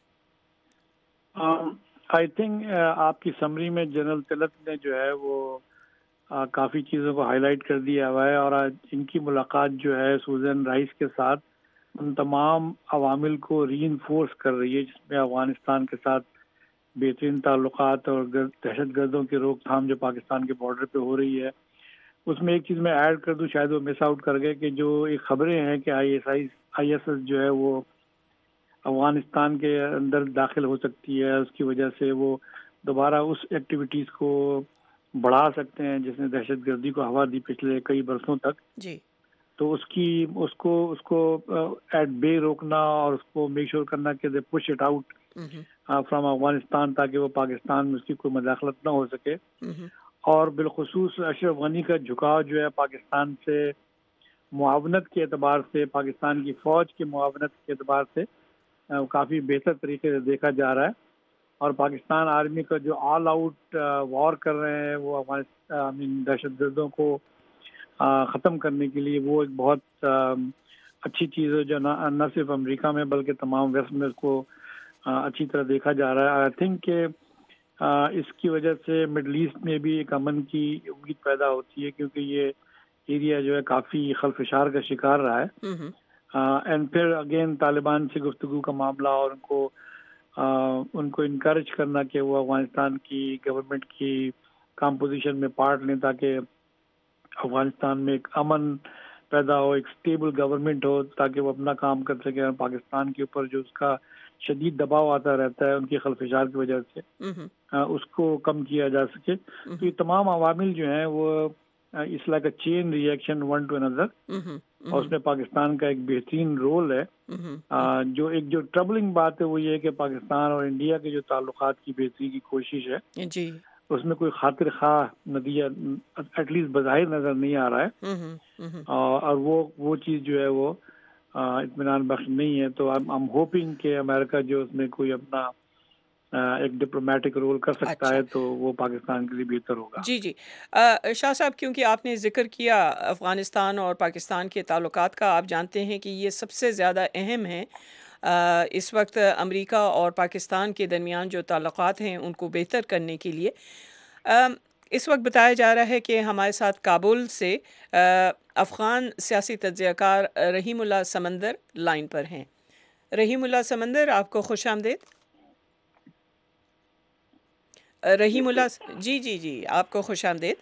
آئی تھنک آپ کی سمری میں جنرل طلعت نے جو ہے وہ کافی چیزوں کو ہائی لائٹ کر دیا ہوا ہے، اور ان کی ملاقات جو ہے سوزن رائس کے ساتھ ان تمام عوامل کو ری انفورس کر رہی ہے، جس میں افغانستان کے ساتھ بہترین تعلقات اور دہشت گردوں کی روک تھام جو پاکستان کے بارڈر پہ ہو رہی ہے۔ اس میں ایک چیز میں ایڈ کر دوں، شاید وہ مس آؤٹ کر گئے، کہ جو ایک خبریں ہیں کہ آئی ایس ایس جو ہے وہ افغانستان کے اندر داخل ہو سکتی ہے، اس کی وجہ سے وہ دوبارہ اس ایکٹیویٹیز کو بڑھا سکتے ہیں جس نے دہشت گردی کو ہوا دی پچھلے کئی برسوں تک۔ جی، تو اس کو ایٹ بے روکنا اور اس کو میک شور کرنا کہ they push it out from Afghanistan, تاکہ وہ پاکستان میں اس کی کوئی مداخلت نہ ہو سکے۔ اور بالخصوص اشرف غنی کا جھکاؤ جو ہے پاکستان سے معاونت کے اعتبار سے، پاکستان کی فوج کی معاونت کے اعتبار سے کافی بہتر طریقے سے دیکھا جا رہا ہے، اور پاکستان آرمی کا جو آل آؤٹ وار کر رہے ہیں وہ دہشت گردوں کو ختم کرنے کے لیے، وہ ایک بہت اچھی چیز ہے جو نہ صرف امریکہ میں بلکہ تمام ویسٹ میں اس کو اچھی طرح دیکھا جا رہا ہے۔ آئی تھنک کہ اس کی وجہ سے مڈل ایسٹ میں بھی ایک امن کی امید پیدا ہوتی ہے، کیونکہ یہ ایریا جو ہے کافی خلفشار کا شکار رہا ہے۔ اینڈ پھر اگین طالبان سے گفتگو کا معاملہ اور ان کو انکریج کرنا کہ وہ افغانستان کی گورنمنٹ کی کمپوزیشن میں پارٹ لیں، تاکہ افغانستان میں ایک امن پیدا ہو، ایک اسٹیبل گورنمنٹ ہو، تاکہ وہ اپنا کام کر سکے، اور پاکستان کے اوپر جو اس کا شدید دباؤ آتا رہتا ہے ان کی خلفشار کی وجہ سے اس کو کم کیا جا سکے۔ تو یہ تمام عوامل جو ہیں وہ اس like a chain reaction one two اندر، اور اس میں پاکستان کا ایک بہترین رول ہے۔ جو ٹربلنگ بات ہے وہ یہ ہے کہ پاکستان اور انڈیا کے جو تعلقات کی بہتری کی کوشش ہے، جی، اس میں کوئی خاطر خواہ نتیجہ ایٹ لیسٹ بظاہر نظر نہیں آ رہا ہے، اور وہ چیز جو ہے وہ اطمینان بخش نہیں ہے۔ تو I'm hoping کہ امریکہ جو اس میں کوئی اپنا ایک ڈپلومیٹک رول کر سکتا ہے تو وہ پاکستان کے لیے بہتر ہوگا۔ جی جی، شاہ صاحب، کیونکہ آپ نے ذکر کیا افغانستان اور پاکستان کے تعلقات کا، آپ جانتے ہیں کہ یہ سب سے زیادہ اہم ہیں اس وقت امریکہ اور پاکستان کے درمیان جو تعلقات ہیں ان کو بہتر کرنے کے لیے۔ اس وقت بتایا جا رہا ہے کہ ہمارے ساتھ کابل سے افغان سیاسی تجزیہ کار رحیم اللہ سمندر لائن پر ہیں۔ رحیم اللہ سمندر، آپ کو خوش آمدید۔ رحیم اللہ جی آپ کو خوش آمدید.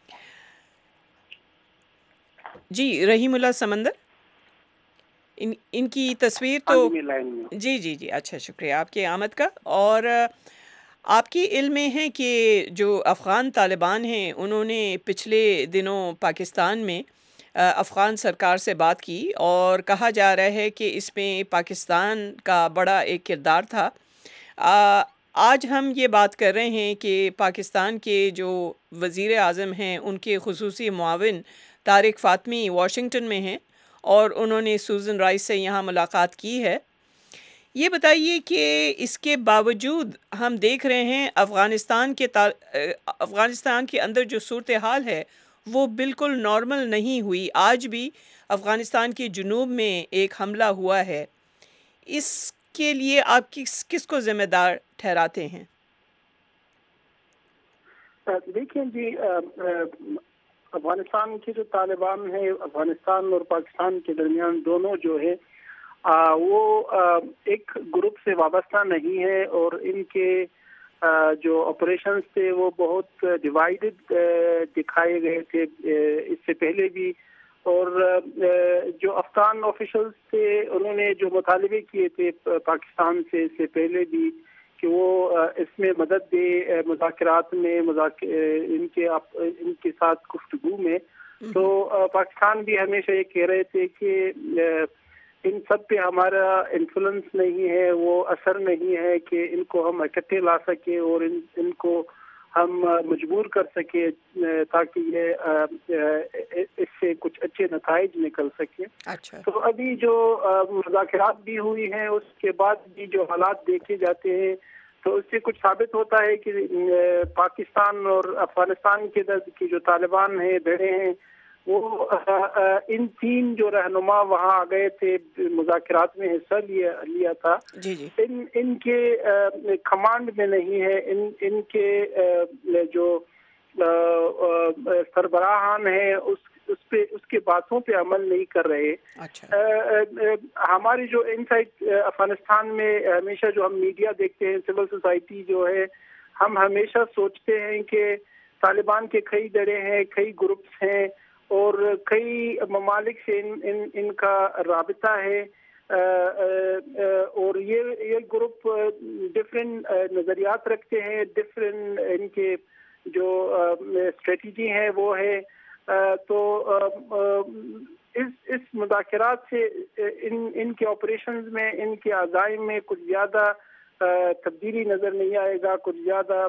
جی رحیم اللہ سمندر، ان کی تصویر تو جی اچھا، شکریہ آپ کی آمد کا. اور آپ کے علم میں ہے کہ جو افغان طالبان ہیں انہوں نے پچھلے دنوں پاکستان میں افغان سرکار سے بات کی اور کہا جا رہا ہے کہ اس میں پاکستان کا بڑا ایک کردار تھا. آج ہم یہ بات کر رہے ہیں کہ پاکستان کے جو وزیر اعظم ہیں ان کے خصوصی معاون طارق فاطمی واشنگٹن میں ہیں اور انہوں نے سوزن رائس سے یہاں ملاقات کی ہے. یہ بتائیے کہ اس کے باوجود ہم دیکھ رہے ہیں افغانستان کے اندر جو صورتحال ہے وہ بالکل نارمل نہیں ہوئی. آج بھی افغانستان کے جنوب میں ایک حملہ ہوا ہے. اس کے لیے آپ کس کو ذمہ دار ٹھہراتے ہیں؟ دیکھیں جی، افغانستان کے جو طالبان ہیں افغانستان اور پاکستان کے درمیان دونوں جو ہے وہ ایک گروپ سے وابستہ نہیں ہے، اور ان کے جو آپریشنز تھے وہ بہت ڈیوائیڈڈ دکھائے گئے تھے اس سے پہلے بھی. اور جو افغان آفیشلز تھے انہوں نے جو مطالبے کیے تھے پاکستان سے اس سے پہلے بھی کہ وہ اس میں مدد دے مذاکرات میں، ان کے ساتھ گفتگو میں. تو پاکستان بھی ہمیشہ یہ کہہ رہے تھے کہ ان سب پہ ہمارا انفلوئنس نہیں ہے، وہ اثر نہیں ہے کہ ان کو ہم اکٹھے لا سکے اور ان کو ہم مجبور کر سکے تاکہ یہ اس سے کچھ اچھے نتائج نکل سکیں. تو ابھی جو مذاکرات بھی ہوئی ہیں اس کے بعد بھی جو حالات دیکھے جاتے ہیں تو اس سے کچھ ثابت ہوتا ہے کہ پاکستان اور افغانستان کے جو طالبان ہیں بھیڑے ہیں وہ ان تین جو رہنما وہاں آ گئے تھے مذاکرات میں حصہ لیا تھا، ان کے کمانڈ میں نہیں ہے. ان کے جو سربراہان ہیں اس کے باتوں پہ عمل نہیں کر رہے. ہماری جو انسائٹ افغانستان میں ہمیشہ جو ہم میڈیا دیکھتے ہیں، سول سوسائٹی جو ہے، ہم ہمیشہ سوچتے ہیں کہ طالبان کے کئی دھڑے ہیں، کئی گروپس ہیں اور کئی ممالک سے ان کا رابطہ ہے، اور یہ گروپ ڈفرینٹ نظریات رکھتے ہیں، ڈفرینٹ ان کے جو اسٹریٹجی ہے وہ ہے. تو اس مذاکرات سے ان کے آپریشنز میں، ان کے عزائم میں کچھ زیادہ تبدیلی نظر نہیں آئے گا، کچھ زیادہ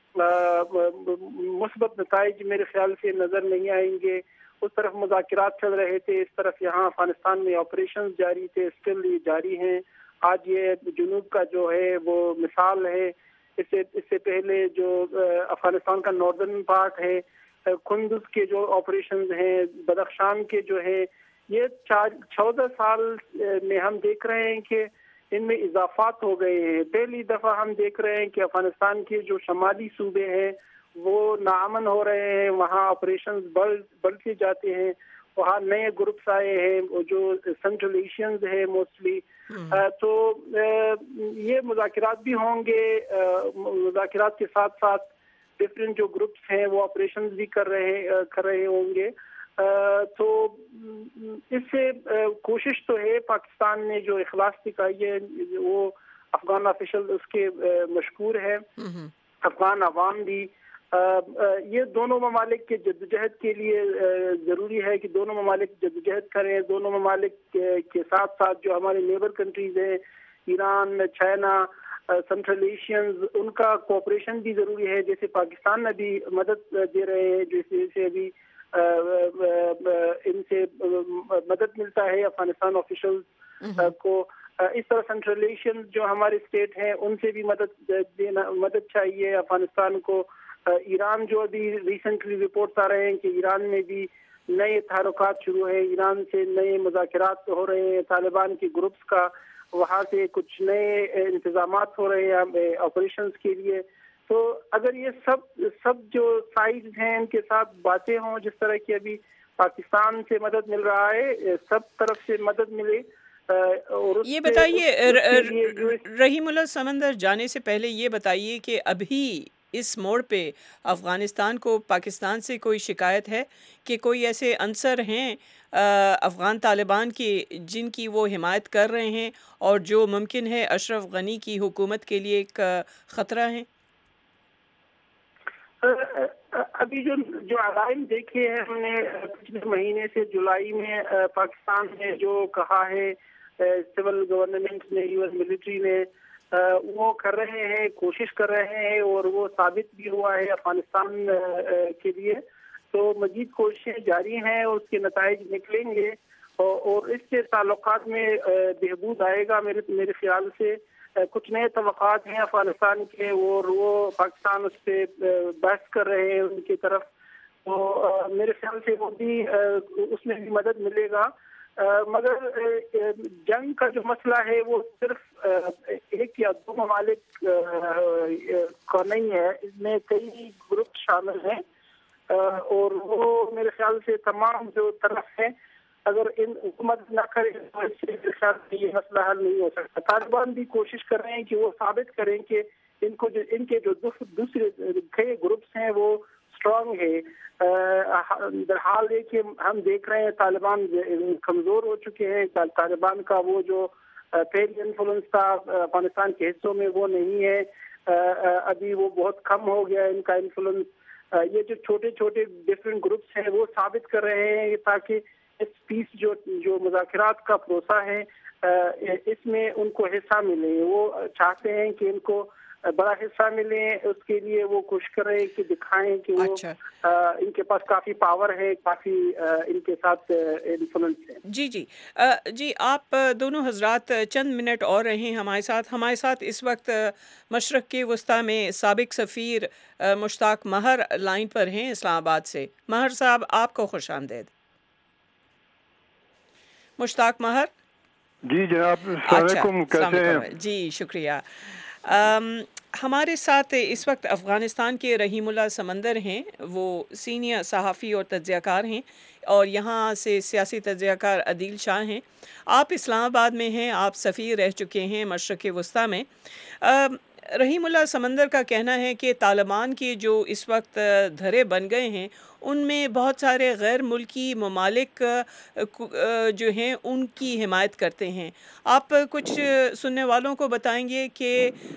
مثبت نتائج میرے خیال سے نظر نہیں آئیں گے. اس طرف مذاکرات چل رہے تھے، اس طرف یہاں افغانستان میں آپریشنز جاری تھے، اسٹل یہ جاری ہیں. آج یہ جنوب کا جو ہے وہ مثال ہے. اس سے پہلے جو افغانستان کا ناردرن پارٹ ہے، کندز کے جو آپریشنز ہیں، بدخشان کے جو ہے، یہ 14 سال میں ہم دیکھ رہے ہیں کہ ان میں اضافات ہو گئے ہیں. پہلی دفعہ ہم دیکھ رہے ہیں کہ افغانستان کے جو شمالی صوبے ہیں وہ ناامن ہو رہے ہیں، وہاں آپریشنز بڑھتے جاتے ہیں، وہاں نئے گروپس آئے ہیں جو سینٹرل ایشینز ہیں موسٹلی. تو یہ مذاکرات بھی ہوں گے، مذاکرات کے ساتھ ساتھ ڈفرینٹ جو گروپس ہیں وہ آپریشنز بھی کر رہے ہوں گے. تو اس سے کوشش تو ہے پاکستان نے جو اخلاص دکھائی ہے وہ افغان آفیشل اس کے مشکور ہے، افغان عوام بھی. یہ دونوں ممالک کے جدوجہد کے لیے ضروری ہے کہ دونوں ممالک جدوجہد کریں. دونوں ممالک کے ساتھ ساتھ جو ہمارے نیبر کنٹریز ہیں، ایران، چائنا، سینٹرل ایشینز، ان کا کوآپریشن بھی ضروری ہے. جیسے پاکستان ابھی مدد دے رہے ہیں، جیسے ابھی ان سے مدد ملتا ہے افغانستان آفیشلز کو، اس طرح سینٹرل ایشین جو ہمارے اسٹیٹ ہیں ان سے بھی مدد چاہیے افغانستان کو. ایران جو ابھی ریسنٹلی رپورٹس آ رہے ہیں کہ ایران میں بھی نئے تحرکات شروع ہیں، ایران سے نئے مذاکرات ہو رہے ہیں طالبان کے گروپس کا، وہاں سے کچھ نئے انتظامات ہو رہے ہیں آپریشنز کے لیے. تو اگر یہ سب جو سائڈز ہیں ان کے ساتھ باتیں ہوں، جس طرح کی ابھی پاکستان سے مدد مل رہا ہے، سب طرف سے مدد ملے. یہ بتائیے رحیم اللہ سمندر جانے سے پہلے یہ بتائیے کہ ابھی اس موڑ پہ افغانستان کو پاکستان سے کوئی شکایت ہے کہ کوئی ایسے عنصر ہیں افغان طالبان کے جن کی وہ حمایت کر رہے ہیں اور جو ممکن ہے اشرف غنی کی حکومت کے لیے ایک خطرہ ہیں؟ ابھی جو علائم دیکھے ہیں ہم نے پچھلے مہینے سے جولائی میں پاکستان نے جو کہا ہے سول گورنمنٹ نے یو ایس ملٹری نے وہ کر رہے ہیں، کوشش کر رہے ہیں اور وہ ثابت بھی ہوا ہے افغانستان کے لیے، تو مزید کوششیں جاری ہیں اور اس کے نتائج نکلیں گے اور اس سے تعلقات میں بہبود آئے گا میرے خیال سے۔ کچھ نئے توقعات ہیں افغانستان کے اور وہ پاکستان اس پہ بحث کر رہے ہیں ان کی طرف، تو میرے خیال سے وہ بھی اس میں بھی مدد ملے گا۔ مگر جنگ کا جو مسئلہ ہے وہ صرف ایک یا دو ممالک کا نہیں ہے، اس میں کئی گروپ شامل ہیں اور وہ میرے خیال سے تمام جو طرف ہیں اگر ان حکومت نہ کرے تو اس سے میرے خیال سے یہ مسئلہ حل نہیں ہو سکتا۔ طالبان بھی کوشش کر رہے ہیں کہ وہ ثابت کریں کہ ان کے جو دوسرے کئی گروپس ہیں وہ اسٹرانگ ہے۔ درحال ہے کہ ہم دیکھ رہے ہیں طالبان کمزور ہو چکے ہیں، طالبان کا وہ جو پہلی انفلوئنس تھا افغانستان کے حصوں میں وہ نہیں ہے، ابھی وہ بہت کم ہو گیا ان کا انفلوئنس۔ یہ جو چھوٹے چھوٹے ڈفرینٹ گروپس ہیں وہ ثابت کر رہے ہیں تاکہ اس پیس جو مذاکرات کا پروسہ ہے اس میں ان کو حصہ ملے، وہ چاہتے ہیں کہ ان کو بڑا حصہ ملے، اس کے لیے وہ کوشش کر رہے ہیں کہ دکھائیں کہ وہ ان کے پاس کافی پاور ہے، کافی ان کے ساتھ انفلوئنس ہے۔ جی آپ دونوں حضرات چند منٹ اور رہیں ہمارے ساتھ اس وقت مشرق کے وسطی میں سابق سفیر مشتاق مہر لائن پر ہیں اسلام آباد سے۔ مہر صاحب آپ کو خوش آمدید۔ مشتاق مہر جی جناب، السلام علیکم، کیسے ہیں؟ جی شکریہ۔ ہمارے ساتھ اس وقت افغانستان کے رحیم اللہ سمندر ہیں، وہ سینئر صحافی اور تجزیہ کار ہیں، اور یہاں سے سیاسی تجزیہ کار عدیل شاہ ہیں۔ آپ اسلام آباد میں ہیں، آپ سفیر رہ چکے ہیں مشرق وسطی میں۔ رحیم اللہ سمندر کا کہنا ہے کہ طالبان کے جو اس وقت دھرے بن گئے ہیں ان میں بہت سارے غیر ملکی ممالک جو ہیں ان کی حمایت کرتے ہیں۔ آپ کچھ سننے والوں کو بتائیں گے کہ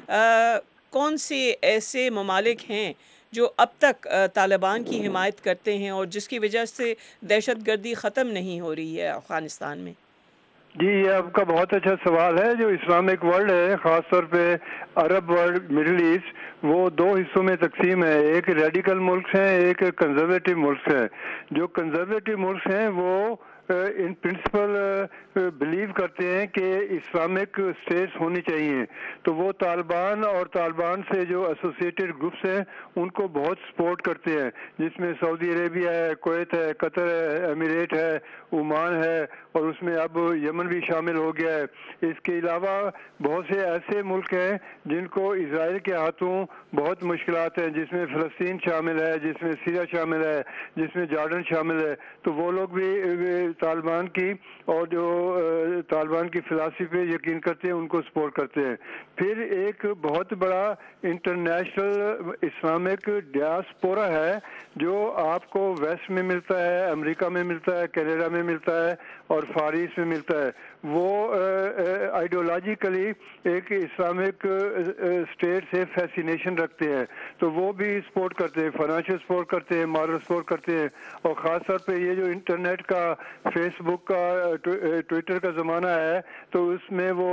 کون سے ایسے ممالک ہیں جو اب تک طالبان کی حمایت کرتے ہیں اور جس کی وجہ سے دہشت گردی ختم نہیں ہو رہی ہے افغانستان میں؟ جی یہ آپ کا بہت اچھا سوال ہے۔ جو اسلامک ورلڈ ہے، خاص طور پہ عرب ورلڈ، مڈل ایسٹ، وہ دو حصوں میں تقسیم ہے، ایک ریڈیکل ملک ہیں، ایک کنزرویٹو ملک ہیں۔ جو کنزرویٹو ملک ہیں وہ ان پرنسپل بلیو کرتے ہیں کہ اسلامک اسٹیٹس ہونی چاہیے، تو وہ طالبان اور طالبان سے جو ایسوسیٹڈ گروپس ہیں ان کو بہت سپورٹ کرتے ہیں، جس میں سعودی عربیہ ہے، کویت ہے، قطر ہے، ایمریٹ ہے، عمان ہے، اور اس میں اب یمن بھی شامل ہو گیا ہے۔ اس کے علاوہ بہت سے ایسے ملک ہیں جن کو اسرائیل کے ہاتھوں بہت مشکلات ہیں، جس میں فلسطین شامل ہے، جس میں سیریا شامل ہے، جس میں جارڈن شامل ہے، تو وہ لوگ بھی طالبان کی اور جو طالبان کی فلسفی پہ یقین کرتے ہیں ان کو سپورٹ کرتے ہیں۔ پھر ایک بہت بڑا انٹرنیشنل اسلامک ڈیاسپورا ہے جو آپ کو ویسٹ میں ملتا ہے، امریکہ میں ملتا ہے، کینیڈا میں ملتا ہے اور فار ایسٹ میں ملتا ہے۔ وہ آئیڈیولوجیکلی ایک اسلامک اسٹیٹ سے فیسینیشن رکھتے ہیں، تو وہ بھی سپورٹ کرتے ہیں، فائنینشیل سپورٹ کرتے ہیں، مارل سپورٹ کرتے ہیں۔ اور خاص طور پہ یہ جو انٹرنیٹ کا، فیس بک کا، ٹویٹر کا زمانہ ہے، تو اس میں وہ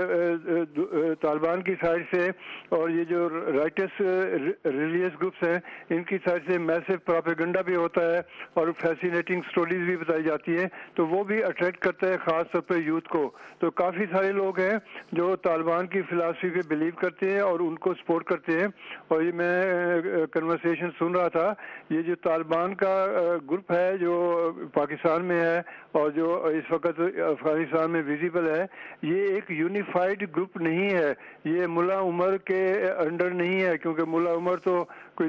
طالبان کی سائڈ سے اور یہ جو رائٹس ریلیجیس گروپس ہیں ان کی سائڈ سے میسو پروپیگنڈا بھی ہوتا ہے اور فیسینیٹنگ سٹوریز بھی بتائی جاتی ہیں، تو وہ بھی اٹریکٹ کرتا ہے خاص طور پہ یوتھ کو۔ تو کافی سارے لوگ ہیں جو طالبان کی فلسفی پہ بلیو کرتے ہیں اور ان کو سپورٹ کرتے ہیں۔ اور یہ میں کنورسیشن سن رہا تھا، یہ جو طالبان کا گروپ ہے جو پاکستان میں ہے اور جو اس وقت افغانستان میں ویزیبل ہے، یہ ایک یونیفائڈ گروپ نہیں ہے، یہ ملا عمر کے انڈر نہیں ہے، کیونکہ ملا عمر تو کوئی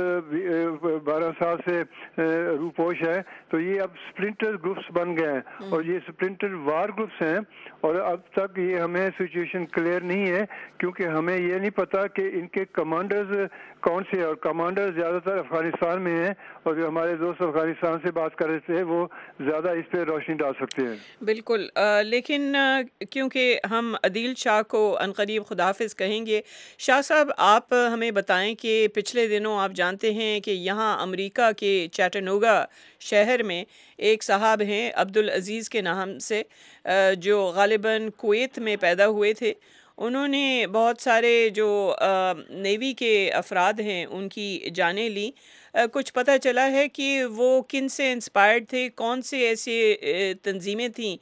10-12 سال سے روپوش ہے، تو یہ اب سپلنٹر گروپس بن گئے ہیں اور یہ سپلنٹر وار گروپس ہیں، اور اب تک یہ ہمیں سچویشن کلیئر نہیں ہے کیونکہ ہمیں یہ نہیں پتا کہ ان کے کمانڈرز کون سے، اور کمانڈر زیادہ تر افغانستان میں ہیں، اور جو ہمارے دوست افغانستان سے بات کر رہے تھے وہ زیادہ اس پہ روشنی ڈال سکتے ہیں۔ بالکل، لیکن کیونکہ ہم عدیل شاہ کو عنقریب خداحافظ کہیں گے، شاہ صاحب آپ ہمیں بتائیں کہ پچھلے دنوں آپ جانتے ہیں کہ یہاں امریکہ کے چیٹانوگا شہر میں ایک صاحب ہیں عبدالعزیز کے نام سے، جو غالباً کویت میں پیدا ہوئے تھے۔ انہوں نے بہت سارے جو نیوی کے افراد ہیں ان کی جانیں لی۔ کچھ پتہ چلا ہے کہ وہ کن سے انسپائرڈ تھے، کون سے ایسے تنظیمیں تھیں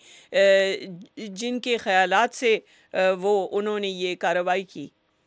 جن کے خیالات سے وہ انہوں نے یہ کارروائی کی؟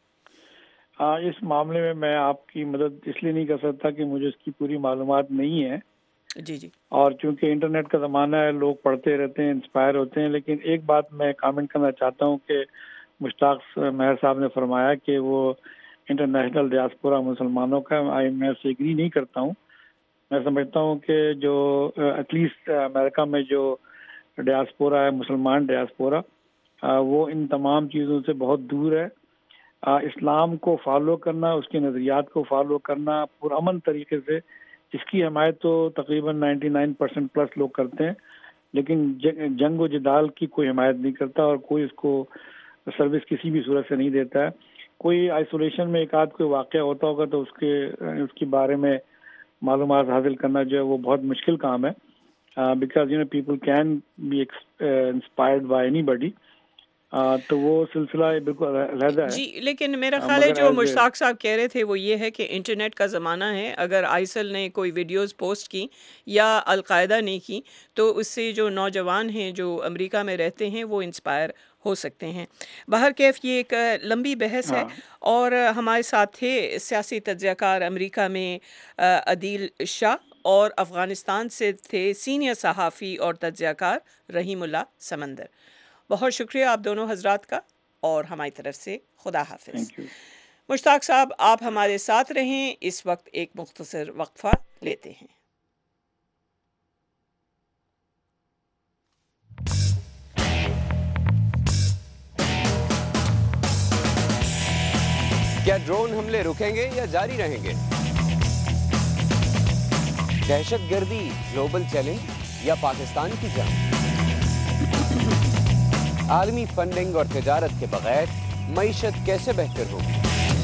اس معاملے میں آپ کی مدد اس لیے نہیں کر سکتا کہ مجھے اس کی پوری معلومات نہیں ہے۔ جی اور چونکہ انٹرنیٹ کا زمانہ ہے، لوگ پڑھتے رہتے ہیں، انسپائر ہوتے ہیں، لیکن ایک بات میں کامنٹ کرنا چاہتا ہوں کہ مشتاق مہر صاحب نے فرمایا کہ وہ انٹرنیشنل ڈیاسپورا مسلمانوں کا، میں اس سے ایگری نہیں کرتا ہوں۔ میں سمجھتا ہوں کہ جو ایٹ لیسٹ امریکہ میں جو ڈیاسپورا ہے، مسلمان ڈیاسپورا، وہ ان تمام چیزوں سے بہت دور ہے۔ اسلام کو فالو کرنا، اس کے نظریات کو فالو کرنا پرامن طریقے سے، اس کی حمایت تو تقریباً 99% پلس لوگ کرتے ہیں، لیکن جنگ و جدال کی کوئی حمایت نہیں کرتا اور کوئی اس کو سروس کسی بھی صورت سے نہیں دیتا ہے۔ کوئی آئسولیشن میں ایک آدھ کوئی واقعہ ہوتا ہوگا تو اس کے بارے میں معلومات حاصل کرنا جو ہے وہ بہت مشکل کام ہے، because people can be inspired by anybody, تو وہ سلسلہ بالکل علیحدہ ہے۔ جی، لیکن میرا خیال ہے جو مشتاق صاحب کہہ رہے تھے وہ یہ ہے کہ انٹرنیٹ کا زمانہ ہے، اگر آئسل نے کوئی ویڈیوز پوسٹ کی یا القاعدہ نے کی تو اس سے جو نوجوان ہیں جو امریکہ میں رہتے ہیں وہ انسپائر ہو سکتے ہیں۔ بہرکیف یہ ایک لمبی بحث ہے، اور ہمارے ساتھ تھے سیاسی تجزیہ کار امریکہ میں عدیل شاہ، اور افغانستان سے تھے سینئر صحافی اور تجزیہ کار رحیم اللہ سمندر۔ بہت شکریہ آپ دونوں حضرات کا، اور ہماری طرف سے خدا حافظ۔ مشتاق صاحب آپ ہمارے ساتھ رہیں، اس وقت ایک مختصر وقفہ لیتے ہیں۔ کیا ڈرون حملے رکیں گے یا جاری رہیں گے؟ دہشت گردی گلوبل چیلنج یا پاکستان کی جنگ؟ عالمی فنڈنگ اور تجارت کے بغیر معیشت کیسے بہتر ہوگی؟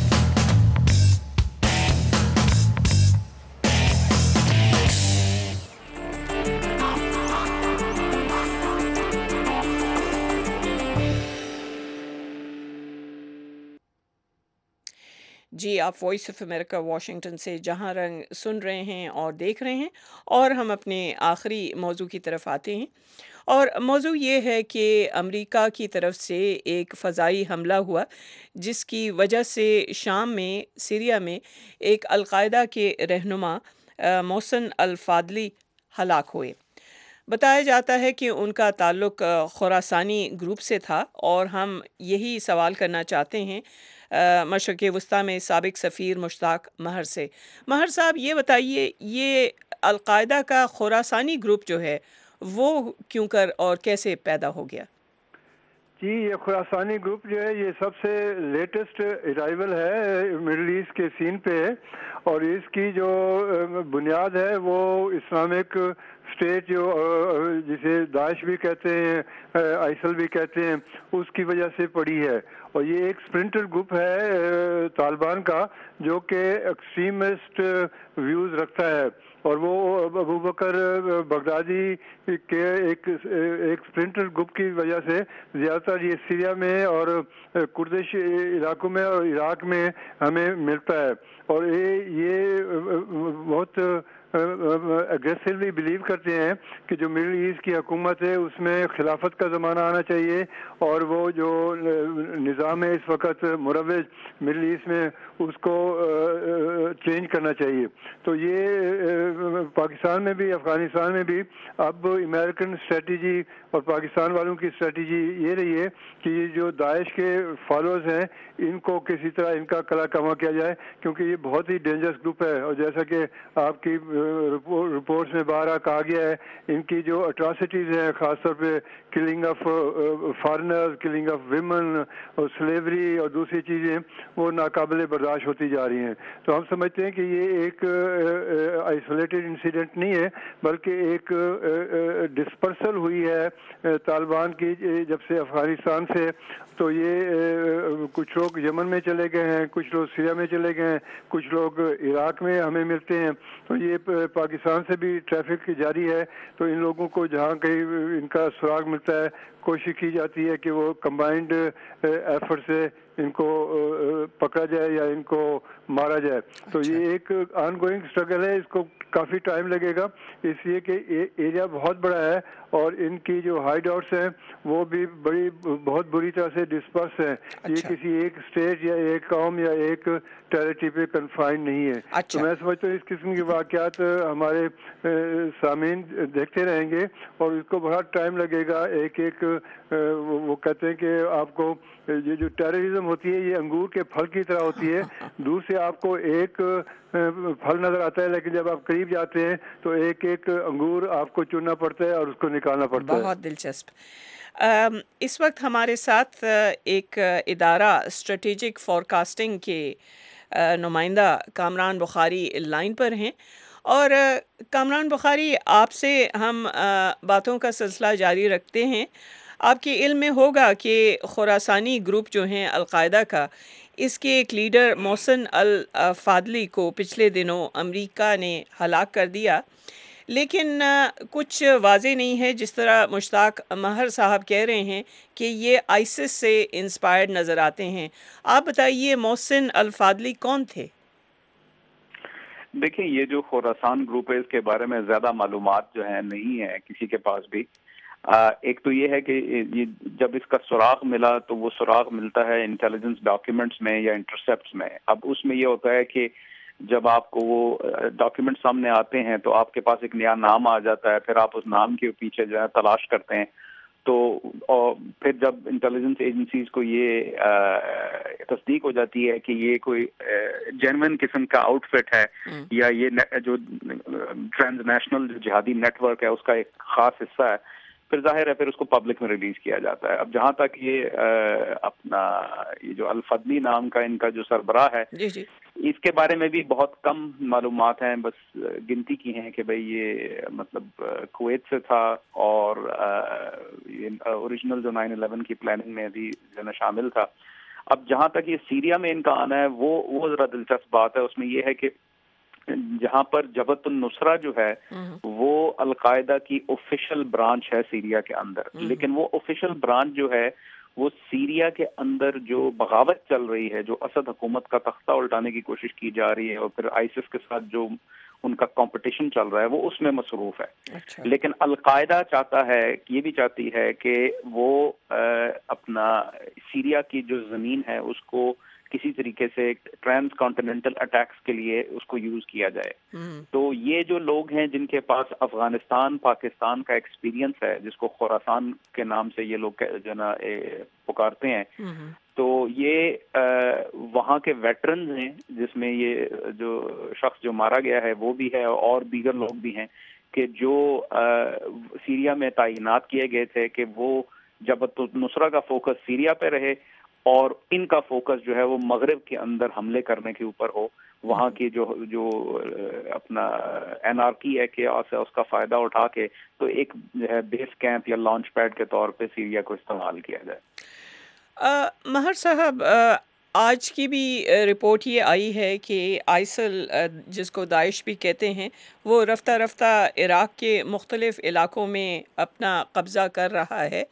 جی، آپ وائس آف امریکہ واشنگٹن سے جہاں رنگ سن رہے ہیں اور دیکھ رہے ہیں، اور ہم اپنے آخری موضوع کی طرف آتے ہیں، اور موضوع یہ ہے کہ امریکہ کی طرف سے ایک فضائی حملہ ہوا جس کی وجہ سے شام میں، سیریا میں ایک القاعدہ کے رہنما محسن الفاضلی ہلاک ہوئے۔ بتایا جاتا ہے کہ ان کا تعلق خراسانی گروپ سے تھا، اور ہم یہی سوال کرنا چاہتے ہیں مشرق وسطیٰ میں سابق سفیر مشتاق مہر سے۔ مہر صاحب یہ بتائیے، یہ القاعدہ کا خراسانی گروپ جو ہے وہ کیوں کر اور کیسے پیدا ہو گیا؟ جی، یہ خراسانی گروپ جو ہے یہ سب سے لیٹسٹ ارائیول ہے مڈل ایسٹ کے سین پہ، اور اس کی جو بنیاد ہے وہ اسلامک اسٹیٹ جو جسے داعش بھی کہتے ہیں، آئسل بھی کہتے ہیں، اس کی وجہ سے پڑی ہے۔ اور یہ ایک سپلنٹر گروپ ہے طالبان کا جو کہ ایکسٹریمسٹ ویوز رکھتا ہے، اور وہ ابو بکر بغدادی کے ایک سپلنٹر گروپ کی وجہ سے زیادہ تر یہ سیریا میں اور کردش علاقوں میں اور عراق میں ہمیں ملتا ہے، اور یہ بہت اگریسولی بلیو کرتے ہیں کہ جو مڈل ایسٹ کی حکومت ہے اس میں خلافت کا زمانہ آنا چاہیے اور وہ جو نظام ہے اس وقت مروج مڈل ایسٹ میں اس کو چینج کرنا چاہیے. تو یہ پاکستان میں بھی افغانستان میں بھی اب امریکن اسٹریٹجی اور پاکستان والوں کی اسٹریٹجی یہ رہی ہے کہ یہ جو داعش کے فالوورز ہیں ان کو کسی طرح ان کا کلا کما کیا جائے کیونکہ یہ بہت ہی ڈینجرس گروپ ہے. اور جیسا کہ آپ کی رپورٹس میں بارہا کہا گیا ہے ان کی جو اٹراسٹیز ہیں خاص طور پہ killing of foreigners, killing of women اور سلیوری اور دوسری چیزیں وہ ناقابل برداشت ہوتی جا رہی ہیں. تو ہم سمجھتے ہیں کہ یہ ایک آئسولیٹڈ انسیڈنٹ نہیں ہے بلکہ ایک ڈسپرسل ہوئی ہے طالبان کی جب سے افغانستان سے. تو یہ کچھ لوگ یمن میں چلے گئے ہیں, کچھ لوگ سیریا میں چلے گئے ہیں, کچھ لوگ عراق میں ہمیں ملتے ہیں. تو یہ پاکستان سے بھی ٹریفک جاری ہے. تو ان لوگوں کو جہاں کہیں ان کا سراغ ملتا ہے کوشش کی جاتی ہے کہ وہ کمبائنڈ ایفرٹ سے ان کو پکڑا جائے یا ان کو مارا جائے. تو یہ ایک آن گوئنگ اسٹرگل ہے, اس کو کافی ٹائم لگے گا اس لیے کہ ایریا بہت بڑا ہے اور ان کی جو ہائیڈ آؤٹس ہیں وہ بھی بہت بری طرح سے ڈسپرس ہیں. یہ کسی ایک اسٹیٹ یا ایک قوم یا ایک ٹیریٹری پہ کنفائن نہیں ہے. تو میں سمجھتا ہوں اس قسم کے واقعات ہمارے سامعین دیکھتے رہیں گے اور اس کو بڑا ٹائم لگے گا. ایک ایک وہ کہتے ہیں کہ آپ کو یہ جو ٹیررزم ہوتی ہے یہ انگور کے پھل کی طرح ہوتی ہے. دور سے آپ کو ایک پھل نظر آتا ہے لیکن جب آپ قریب جاتے ہیں تو ایک ایک انگور آپ کو چننا پڑتا ہے اور اس کو نکالنا پڑتا ہے. بہت دلچسپ. اس وقت ہمارے ساتھ ایک ادارہ اسٹریٹجک فورکاسٹنگ کے نمائندہ کامران بخاری لائن پر ہیں اور کامران بخاری آپ سے ہم باتوں کا سلسلہ جاری رکھتے ہیں. آپ کے علم میں ہوگا کہ خراسانی گروپ جو ہیں القاعدہ کا, اس کے ایک لیڈر محسن الفادلی کو پچھلے دنوں امریکہ نے ہلاک کر دیا, لیکن کچھ واضح نہیں ہے. جس طرح مشتاق مہر صاحب کہہ رہے ہیں کہ یہ آئسس سے انسپائرڈ نظر آتے ہیں. آپ بتائیے محسن الفادلی کون تھے؟ دیکھیں یہ جو خراسان گروپ ہے اس کے بارے میں زیادہ معلومات جو ہیں نہیں ہے کسی کے پاس بھی. ایک تو یہ ہے کہ جب اس کا سراغ ملا تو وہ سراغ ملتا ہے انٹیلیجنس ڈاکیومنٹس میں یا انٹرسیپٹس میں. اب اس میں یہ ہوتا ہے کہ جب آپ کو وہ ڈاکیومنٹ سامنے آتے ہیں تو آپ کے پاس ایک نیا نام آ جاتا ہے, پھر آپ اس نام کے پیچھے جو ہے تلاش کرتے ہیں. تو اور پھر جب انٹیلیجنس ایجنسیز کو یہ تصدیق ہو جاتی ہے کہ یہ کوئی جینوئن قسم کا آؤٹ فٹ ہے یا یہ جو ٹرانس نیشنل جو جہادی نیٹ ورک ہے اس کا ایک خاص حصہ ہے, پھر ظاہر ہے پھر اس کو پبلک میں ریلیز کیا جاتا ہے. اب جہاں تک یہ اپنا یہ جو الفدلی نام کا ان کا جو سربراہ ہے اس کے بارے میں بھی بہت کم معلومات ہیں, بس گنتی کی ہیں کہ بھئی یہ مطلب کویت سے تھا اور اوریجنل جو 9/11 کی پلاننگ میں بھی جو نا شامل تھا. اب جہاں تک یہ سیریا میں ان کا آنا ہے وہ ذرا دلچسپ بات ہے. اس میں یہ ہے کہ جہاں پر جبہت النصرہ جو ہے وہ القاعدہ کی آفیشل برانچ ہے سیریا کے اندر, لیکن وہ آفیشل برانچ جو ہے وہ سیریا کے اندر جو بغاوت چل رہی ہے, جو اسد حکومت کا تختہ الٹانے کی کوشش کی جا رہی ہے اور پھر آئسس کے ساتھ جو ان کا کمپٹیشن چل رہا ہے وہ اس میں مصروف ہے. لیکن القاعدہ چاہتا ہے, یہ بھی چاہتی ہے کہ وہ اپنا سیریا کی جو زمین ہے اس کو کسی طریقے سے ٹرانس کانٹیننٹل اٹیکس کے لیے اس کو یوز کیا جائے. تو یہ جو لوگ ہیں جن کے پاس افغانستان پاکستان کا ایکسپیرینس ہے, جس کو خراسان کے نام سے یہ لوگ جو نا پکارتے ہیں, تو یہ وہاں کے ویٹرنز ہیں جس میں یہ جو شخص جو مارا گیا ہے وہ بھی ہے اور دیگر لوگ بھی ہیں کہ جو سیریا میں تعینات کیے گئے تھے کہ وہ جبہت النصرہ کا فوکس سیریا پہ رہے اور ان کا فوکس جو ہے وہ مغرب کے اندر حملے کرنے کے اوپر ہو. وہاں کی جو اپنا انارکی ہے کہ اس کا فائدہ اٹھا کے تو ایک بیس کیمپ یا لانچ پیڈ کے طور پہ سیریا کو استعمال کیا جائے. مہر صاحب, آج کی بھی رپورٹ یہ آئی ہے کہ آئسل جس کو داعش بھی کہتے ہیں وہ رفتہ رفتہ عراق کے مختلف علاقوں میں اپنا قبضہ کر رہا ہے.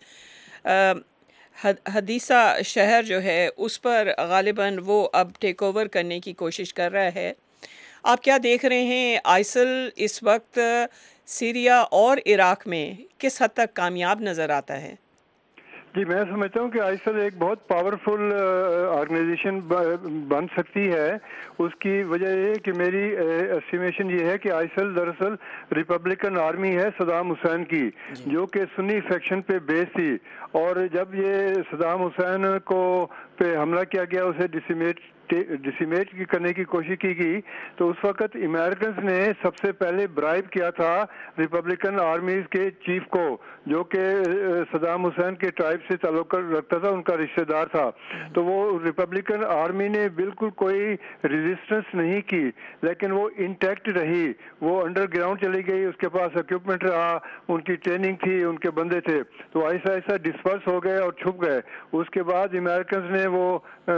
حدیثہ شہر جو ہے اس پر غالباً وہ اب ٹیک اوور کرنے کی کوشش کر رہا ہے آپ کیا دیکھ رہے ہیں آئسل اس وقت سیریا اور عراق میں کس حد تک کامیاب نظر آتا ہے؟ جی میں سمجھتا ہوں کہ آئسل ایک بہت پاورفل آرگنائزیشن بن سکتی ہے. اس کی وجہ یہ کہ میری ایسٹیمیشن یہ ہے کہ آئسل دراصل ریپبلکن آرمی ہے صدام حسین کی, جو کہ سنی فیکشن پہ بیس تھی, اور جب یہ صدام حسین کو پہ حملہ کیا گیا, اسے ڈسیمیٹ کرنے کی کوشش کی گئی, تو اس وقت امریکنز نے سب سے پہلے برائب کیا تھا ریپبلکن آرمیز کے چیف کو, جو کہ صدام حسین کے ٹرائب سے تعلق رکھتا تھا, ان کا رشتہ دار تھا. تو وہ ریپبلکن آرمی نے بالکل کوئی ریزسٹنس نہیں کی, لیکن وہ انٹیکٹ رہی, وہ انڈر گراؤنڈ چلی گئی, اس کے پاس اکوپمنٹ رہا, ان کی ٹریننگ تھی, ان کے بندے تھے, تو ایسا ایسا ڈسپرس ہو گئے اور چھپ گئے. اس کے بعد امریکنز نے وہ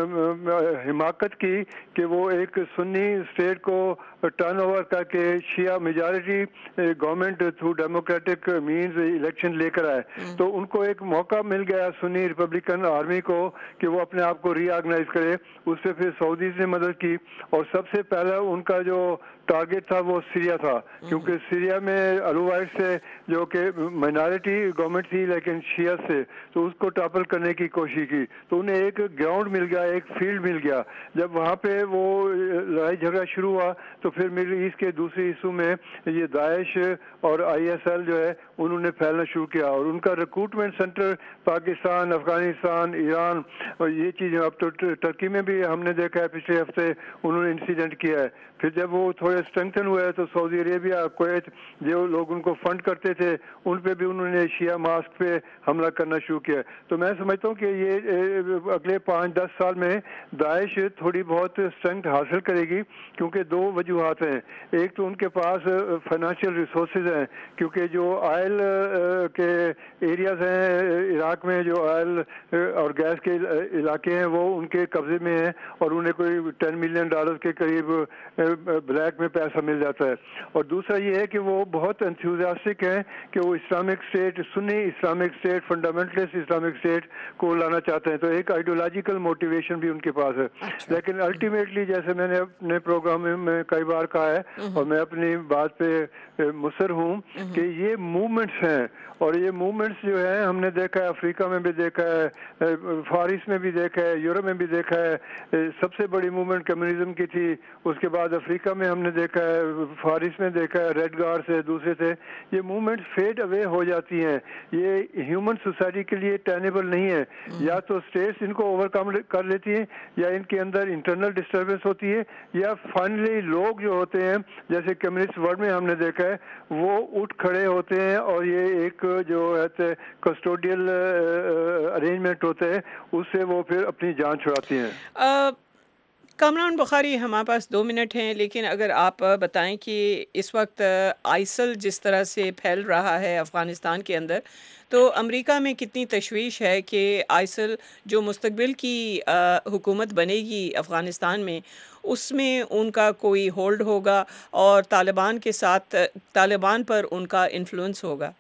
حماقت کی کہ وہ ایک سنی اسٹیٹ کو ٹرن اوور کر کے شیعہ majority government through democratic means election لے کر آئے. تو ان کو ایک موقع مل گیا سنی ریپبلکن آرمی کو کہ وہ اپنے آپ کو ری آرگنائز کرے. اس سے پھر سعودیز نے مدد کی, اور سب سے پہلا ان کا جو ٹارگیٹ تھا وہ سیریا تھا, کیونکہ سیریا میں الوائٹ سے جو کہ مائنارٹی گورنمنٹ تھی لیکن شیعہ سے, تو اس کو ٹاپل کرنے کی کوشش کی. تو انہیں ایک گراؤنڈ مل گیا, ایک فیلڈ مل گیا. جب وہاں پہ وہ لڑائی جھگڑا شروع ہوا تو پھر مڈل ایسٹ کے دوسرے حصوں میں یہ داعش اور ISL جو ہے انہوں نے پھیلنا شروع کیا, اور ان کا recruitment centre Pakistan, Afghanistan, Iran, اور یہ چیزیں اب تو ٹرکی میں بھی ہم نے دیکھا ہے پچھلے ہفتے انہوں نے انسیڈنٹ کیا ہے. پھر جب وہ تھوڑے اسٹرینتھن ہوئے تو سعودی عربیہ, کویت, جو لوگ ان کو فنڈ کرتے تھے ان پہ بھی انہوں نے شیعہ ماسک پہ حملہ کرنا شروع کیا. تو میں سمجھتا ہوں کہ یہ اگلے 5-10 سال میں داعش تھوڑی بہت اسٹرینتھ حاصل کرے گی, کیونکہ دو وجوہات ہیں. ایک تو ان کے پاس فائنینشیل ریسورسز ہیں, کیونکہ جو آئل کے ایریاز ہیں عراق میں, جو آئل اور گیس کے علاقے ہیں وہ ان کے قبضے میں ہیں, اور انہیں کوئی $10 ملین کے قریب بلیک میں پیسہ مل جاتا ہے. اور دوسرا یہ ہے کہ وہ بہت انتھوزیاسٹک ہیں کہ وہ اسلامک اسٹیٹ, سنی Islamic State, fundamentalist Islamic State کو لانا چاہتے ہیں. تو ایک آئیڈیولوجیکل موٹیویشن بھی ان کے پاس ہے. لیکن الٹیمیٹلی جیسے میں نے اپنے پروگرام میں کئی بار کہا ہے, اور میں اپنی بات پہ مصر ہوں کہ یہ موومنٹس ہیں, اور یہ موومنٹس جو ہیں ہم نے دیکھا ہے افریقہ میں بھی دیکھا ہے, فارس میں بھی دیکھا ہے, یورپ میں بھی دیکھا ہے. سب سے بڑی موومنٹ کمیونزم کی تھی, اس کے بعد افریقہ میں ہم نے دیکھا ہے, فارس میں دیکھا ہے, ریڈ گارڈ سے دوسرے سے. یہ موومنٹ فیڈ اوے ہو جاتی ہیں, یہ ہیومن سوسائٹی کے لیے ٹینیبل نہیں ہے. یا تو اسٹیٹس ان کو اوور کم کر لیتی ہیں, یا ان کے اندر انٹرنل ڈسٹربنس ہوتی ہے, یا فائنلی لوگ جو ہوتے ہیں جیسے کمیونسٹ ورلڈ میں ہم نے دیکھا ہے وہ اٹھ کھڑے ہوتے ہیں, اور یہ ایک جو ہے کسٹوڈیل ارینجمنٹ ہوتا ہے اس سے وہ پھر اپنی جان چھڑاتی ہیں. کامران بخاری, ہمارے پاس 2 منٹ ہیں, لیکن اگر آپ بتائیں کہ اس وقت آئسل جس طرح سے پھیل رہا ہے افغانستان کے اندر, تو امریکہ میں کتنی تشویش ہے کہ آئسل جو مستقبل کی حکومت بنے گی افغانستان میں, اس میں ان کا کوئی ہولڈ ہوگا اور طالبان کے ساتھ طالبان پر ان کا انفلوئنس ہوگا؟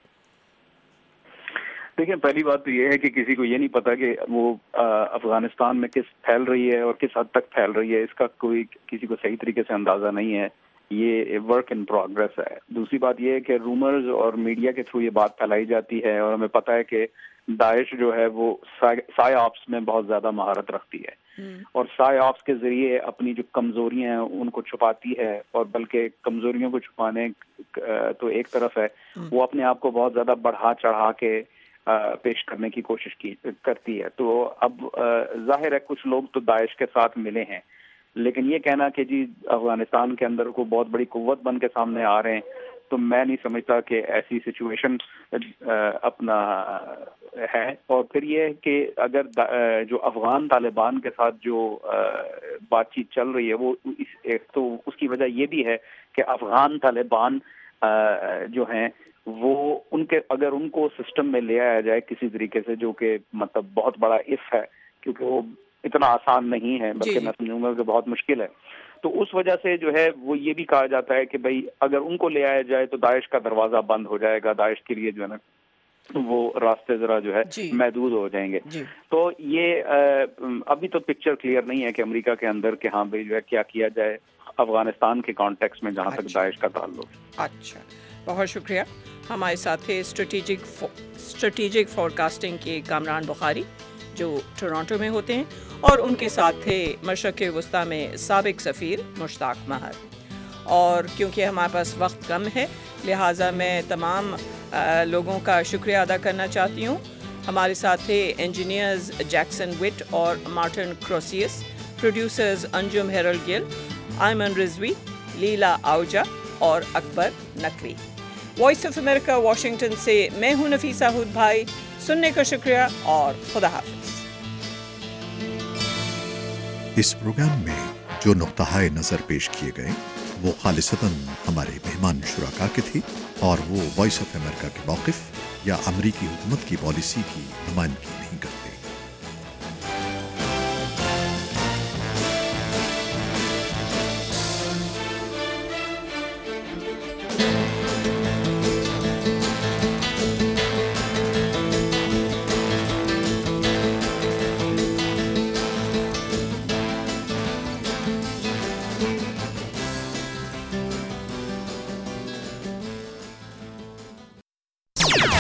دیکھیں, پہلی بات تو یہ ہے کہ کسی کو یہ نہیں پتا کہ وہ افغانستان میں کس پھیل رہی ہے اور کس حد تک پھیل رہی ہے, اس کا کوئی کسی کو صحیح طریقے سے اندازہ نہیں ہے. یہ ورک ان پروگرس ہے. دوسری بات یہ ہے کہ رومرز اور میڈیا کے تھرو یہ بات پھیلائی جاتی ہے, اور ہمیں پتہ ہے کہ داعش جو ہے وہ سائے آپس میں بہت زیادہ مہارت رکھتی ہے, اور سائے آپس کے ذریعے اپنی جو کمزوریاں ہیں ان کو چھپاتی ہے, اور بلکہ کمزوریوں کو چھپانے تو ایک طرف ہے, وہ اپنے آپ کو بہت زیادہ بڑھا چڑھا کے پیش کرنے کی کوشش کرتی ہے. تو اب ظاہر ہے کچھ لوگ تو داعش کے ساتھ ملے ہیں, لیکن یہ کہنا کہ جی افغانستان کے اندر کو بہت بڑی قوت بن کے سامنے آ رہے ہیں, تو میں نہیں سمجھتا کہ ایسی سچویشن اپنا ہے. اور پھر یہ ہے کہ اگر جو افغان طالبان کے ساتھ جو بات چیت چل رہی ہے وہ تو اس کی وجہ یہ بھی ہے کہ افغان طالبان جو ہیں وہ اگر ان کو سسٹم میں لے آیا جائے کسی طریقے سے, جو کہ مطلب بہت بڑا اف ہے, کیونکہ وہ اتنا آسان نہیں ہے, بلکہ میں سمجھوں گا کہ بہت مشکل ہے. تو اس وجہ سے جو ہے وہ یہ بھی کہا جاتا ہے کہ بھائی اگر ان کو لے آیا جائے تو داعش کا دروازہ بند ہو جائے گا, داعش کے لیے جو ہے نا وہ راستے ذرا جو ہے محدود ہو جائیں گے. تو یہ ابھی تو پکچر کلیئر نہیں ہے کہ امریکہ کے اندر کہ ہاں بھائی جو ہے کیا کیا جائے. افغانستان کے کانٹیکس میں جہاں تک داعش کا تعلق. اچھا، بہت شکریہ. ہمارے ساتھ تھے اسٹریٹجک فورکاسٹنگ کے کامران بخاری جو ٹورانٹو میں ہوتے ہیں، اور ان کے ساتھ تھے مشرق وسطیٰ میں سابق سفیر مشتاق مہر. اور کیونکہ ہمارے پاس وقت کم ہے لہٰذا میں تمام لوگوں کا شکریہ ادا کرنا چاہتی ہوں. ہمارے ساتھ تھے انجینئرز جیکسن وٹ اور مارٹن کروسیس، پروڈیوسرز انجم ہیرل گل، ایمن رضوی، لیلا آوجا اور Akbar Naqvi. Voice of America Washington سے میں ہوں نفیسہ ہود بھائی. سننے کا شکریہ اور خدا حافظ. اس پروگرام میں جو نقطہ نظر پیش کیے گئے وہ خالصتاً ہمارے مہمان شرکا کے تھے اور وہ وائس آف امریکہ کے موقف یا امریکی حکومت کی پالیسی کی نمائندگی نہیں کرتے.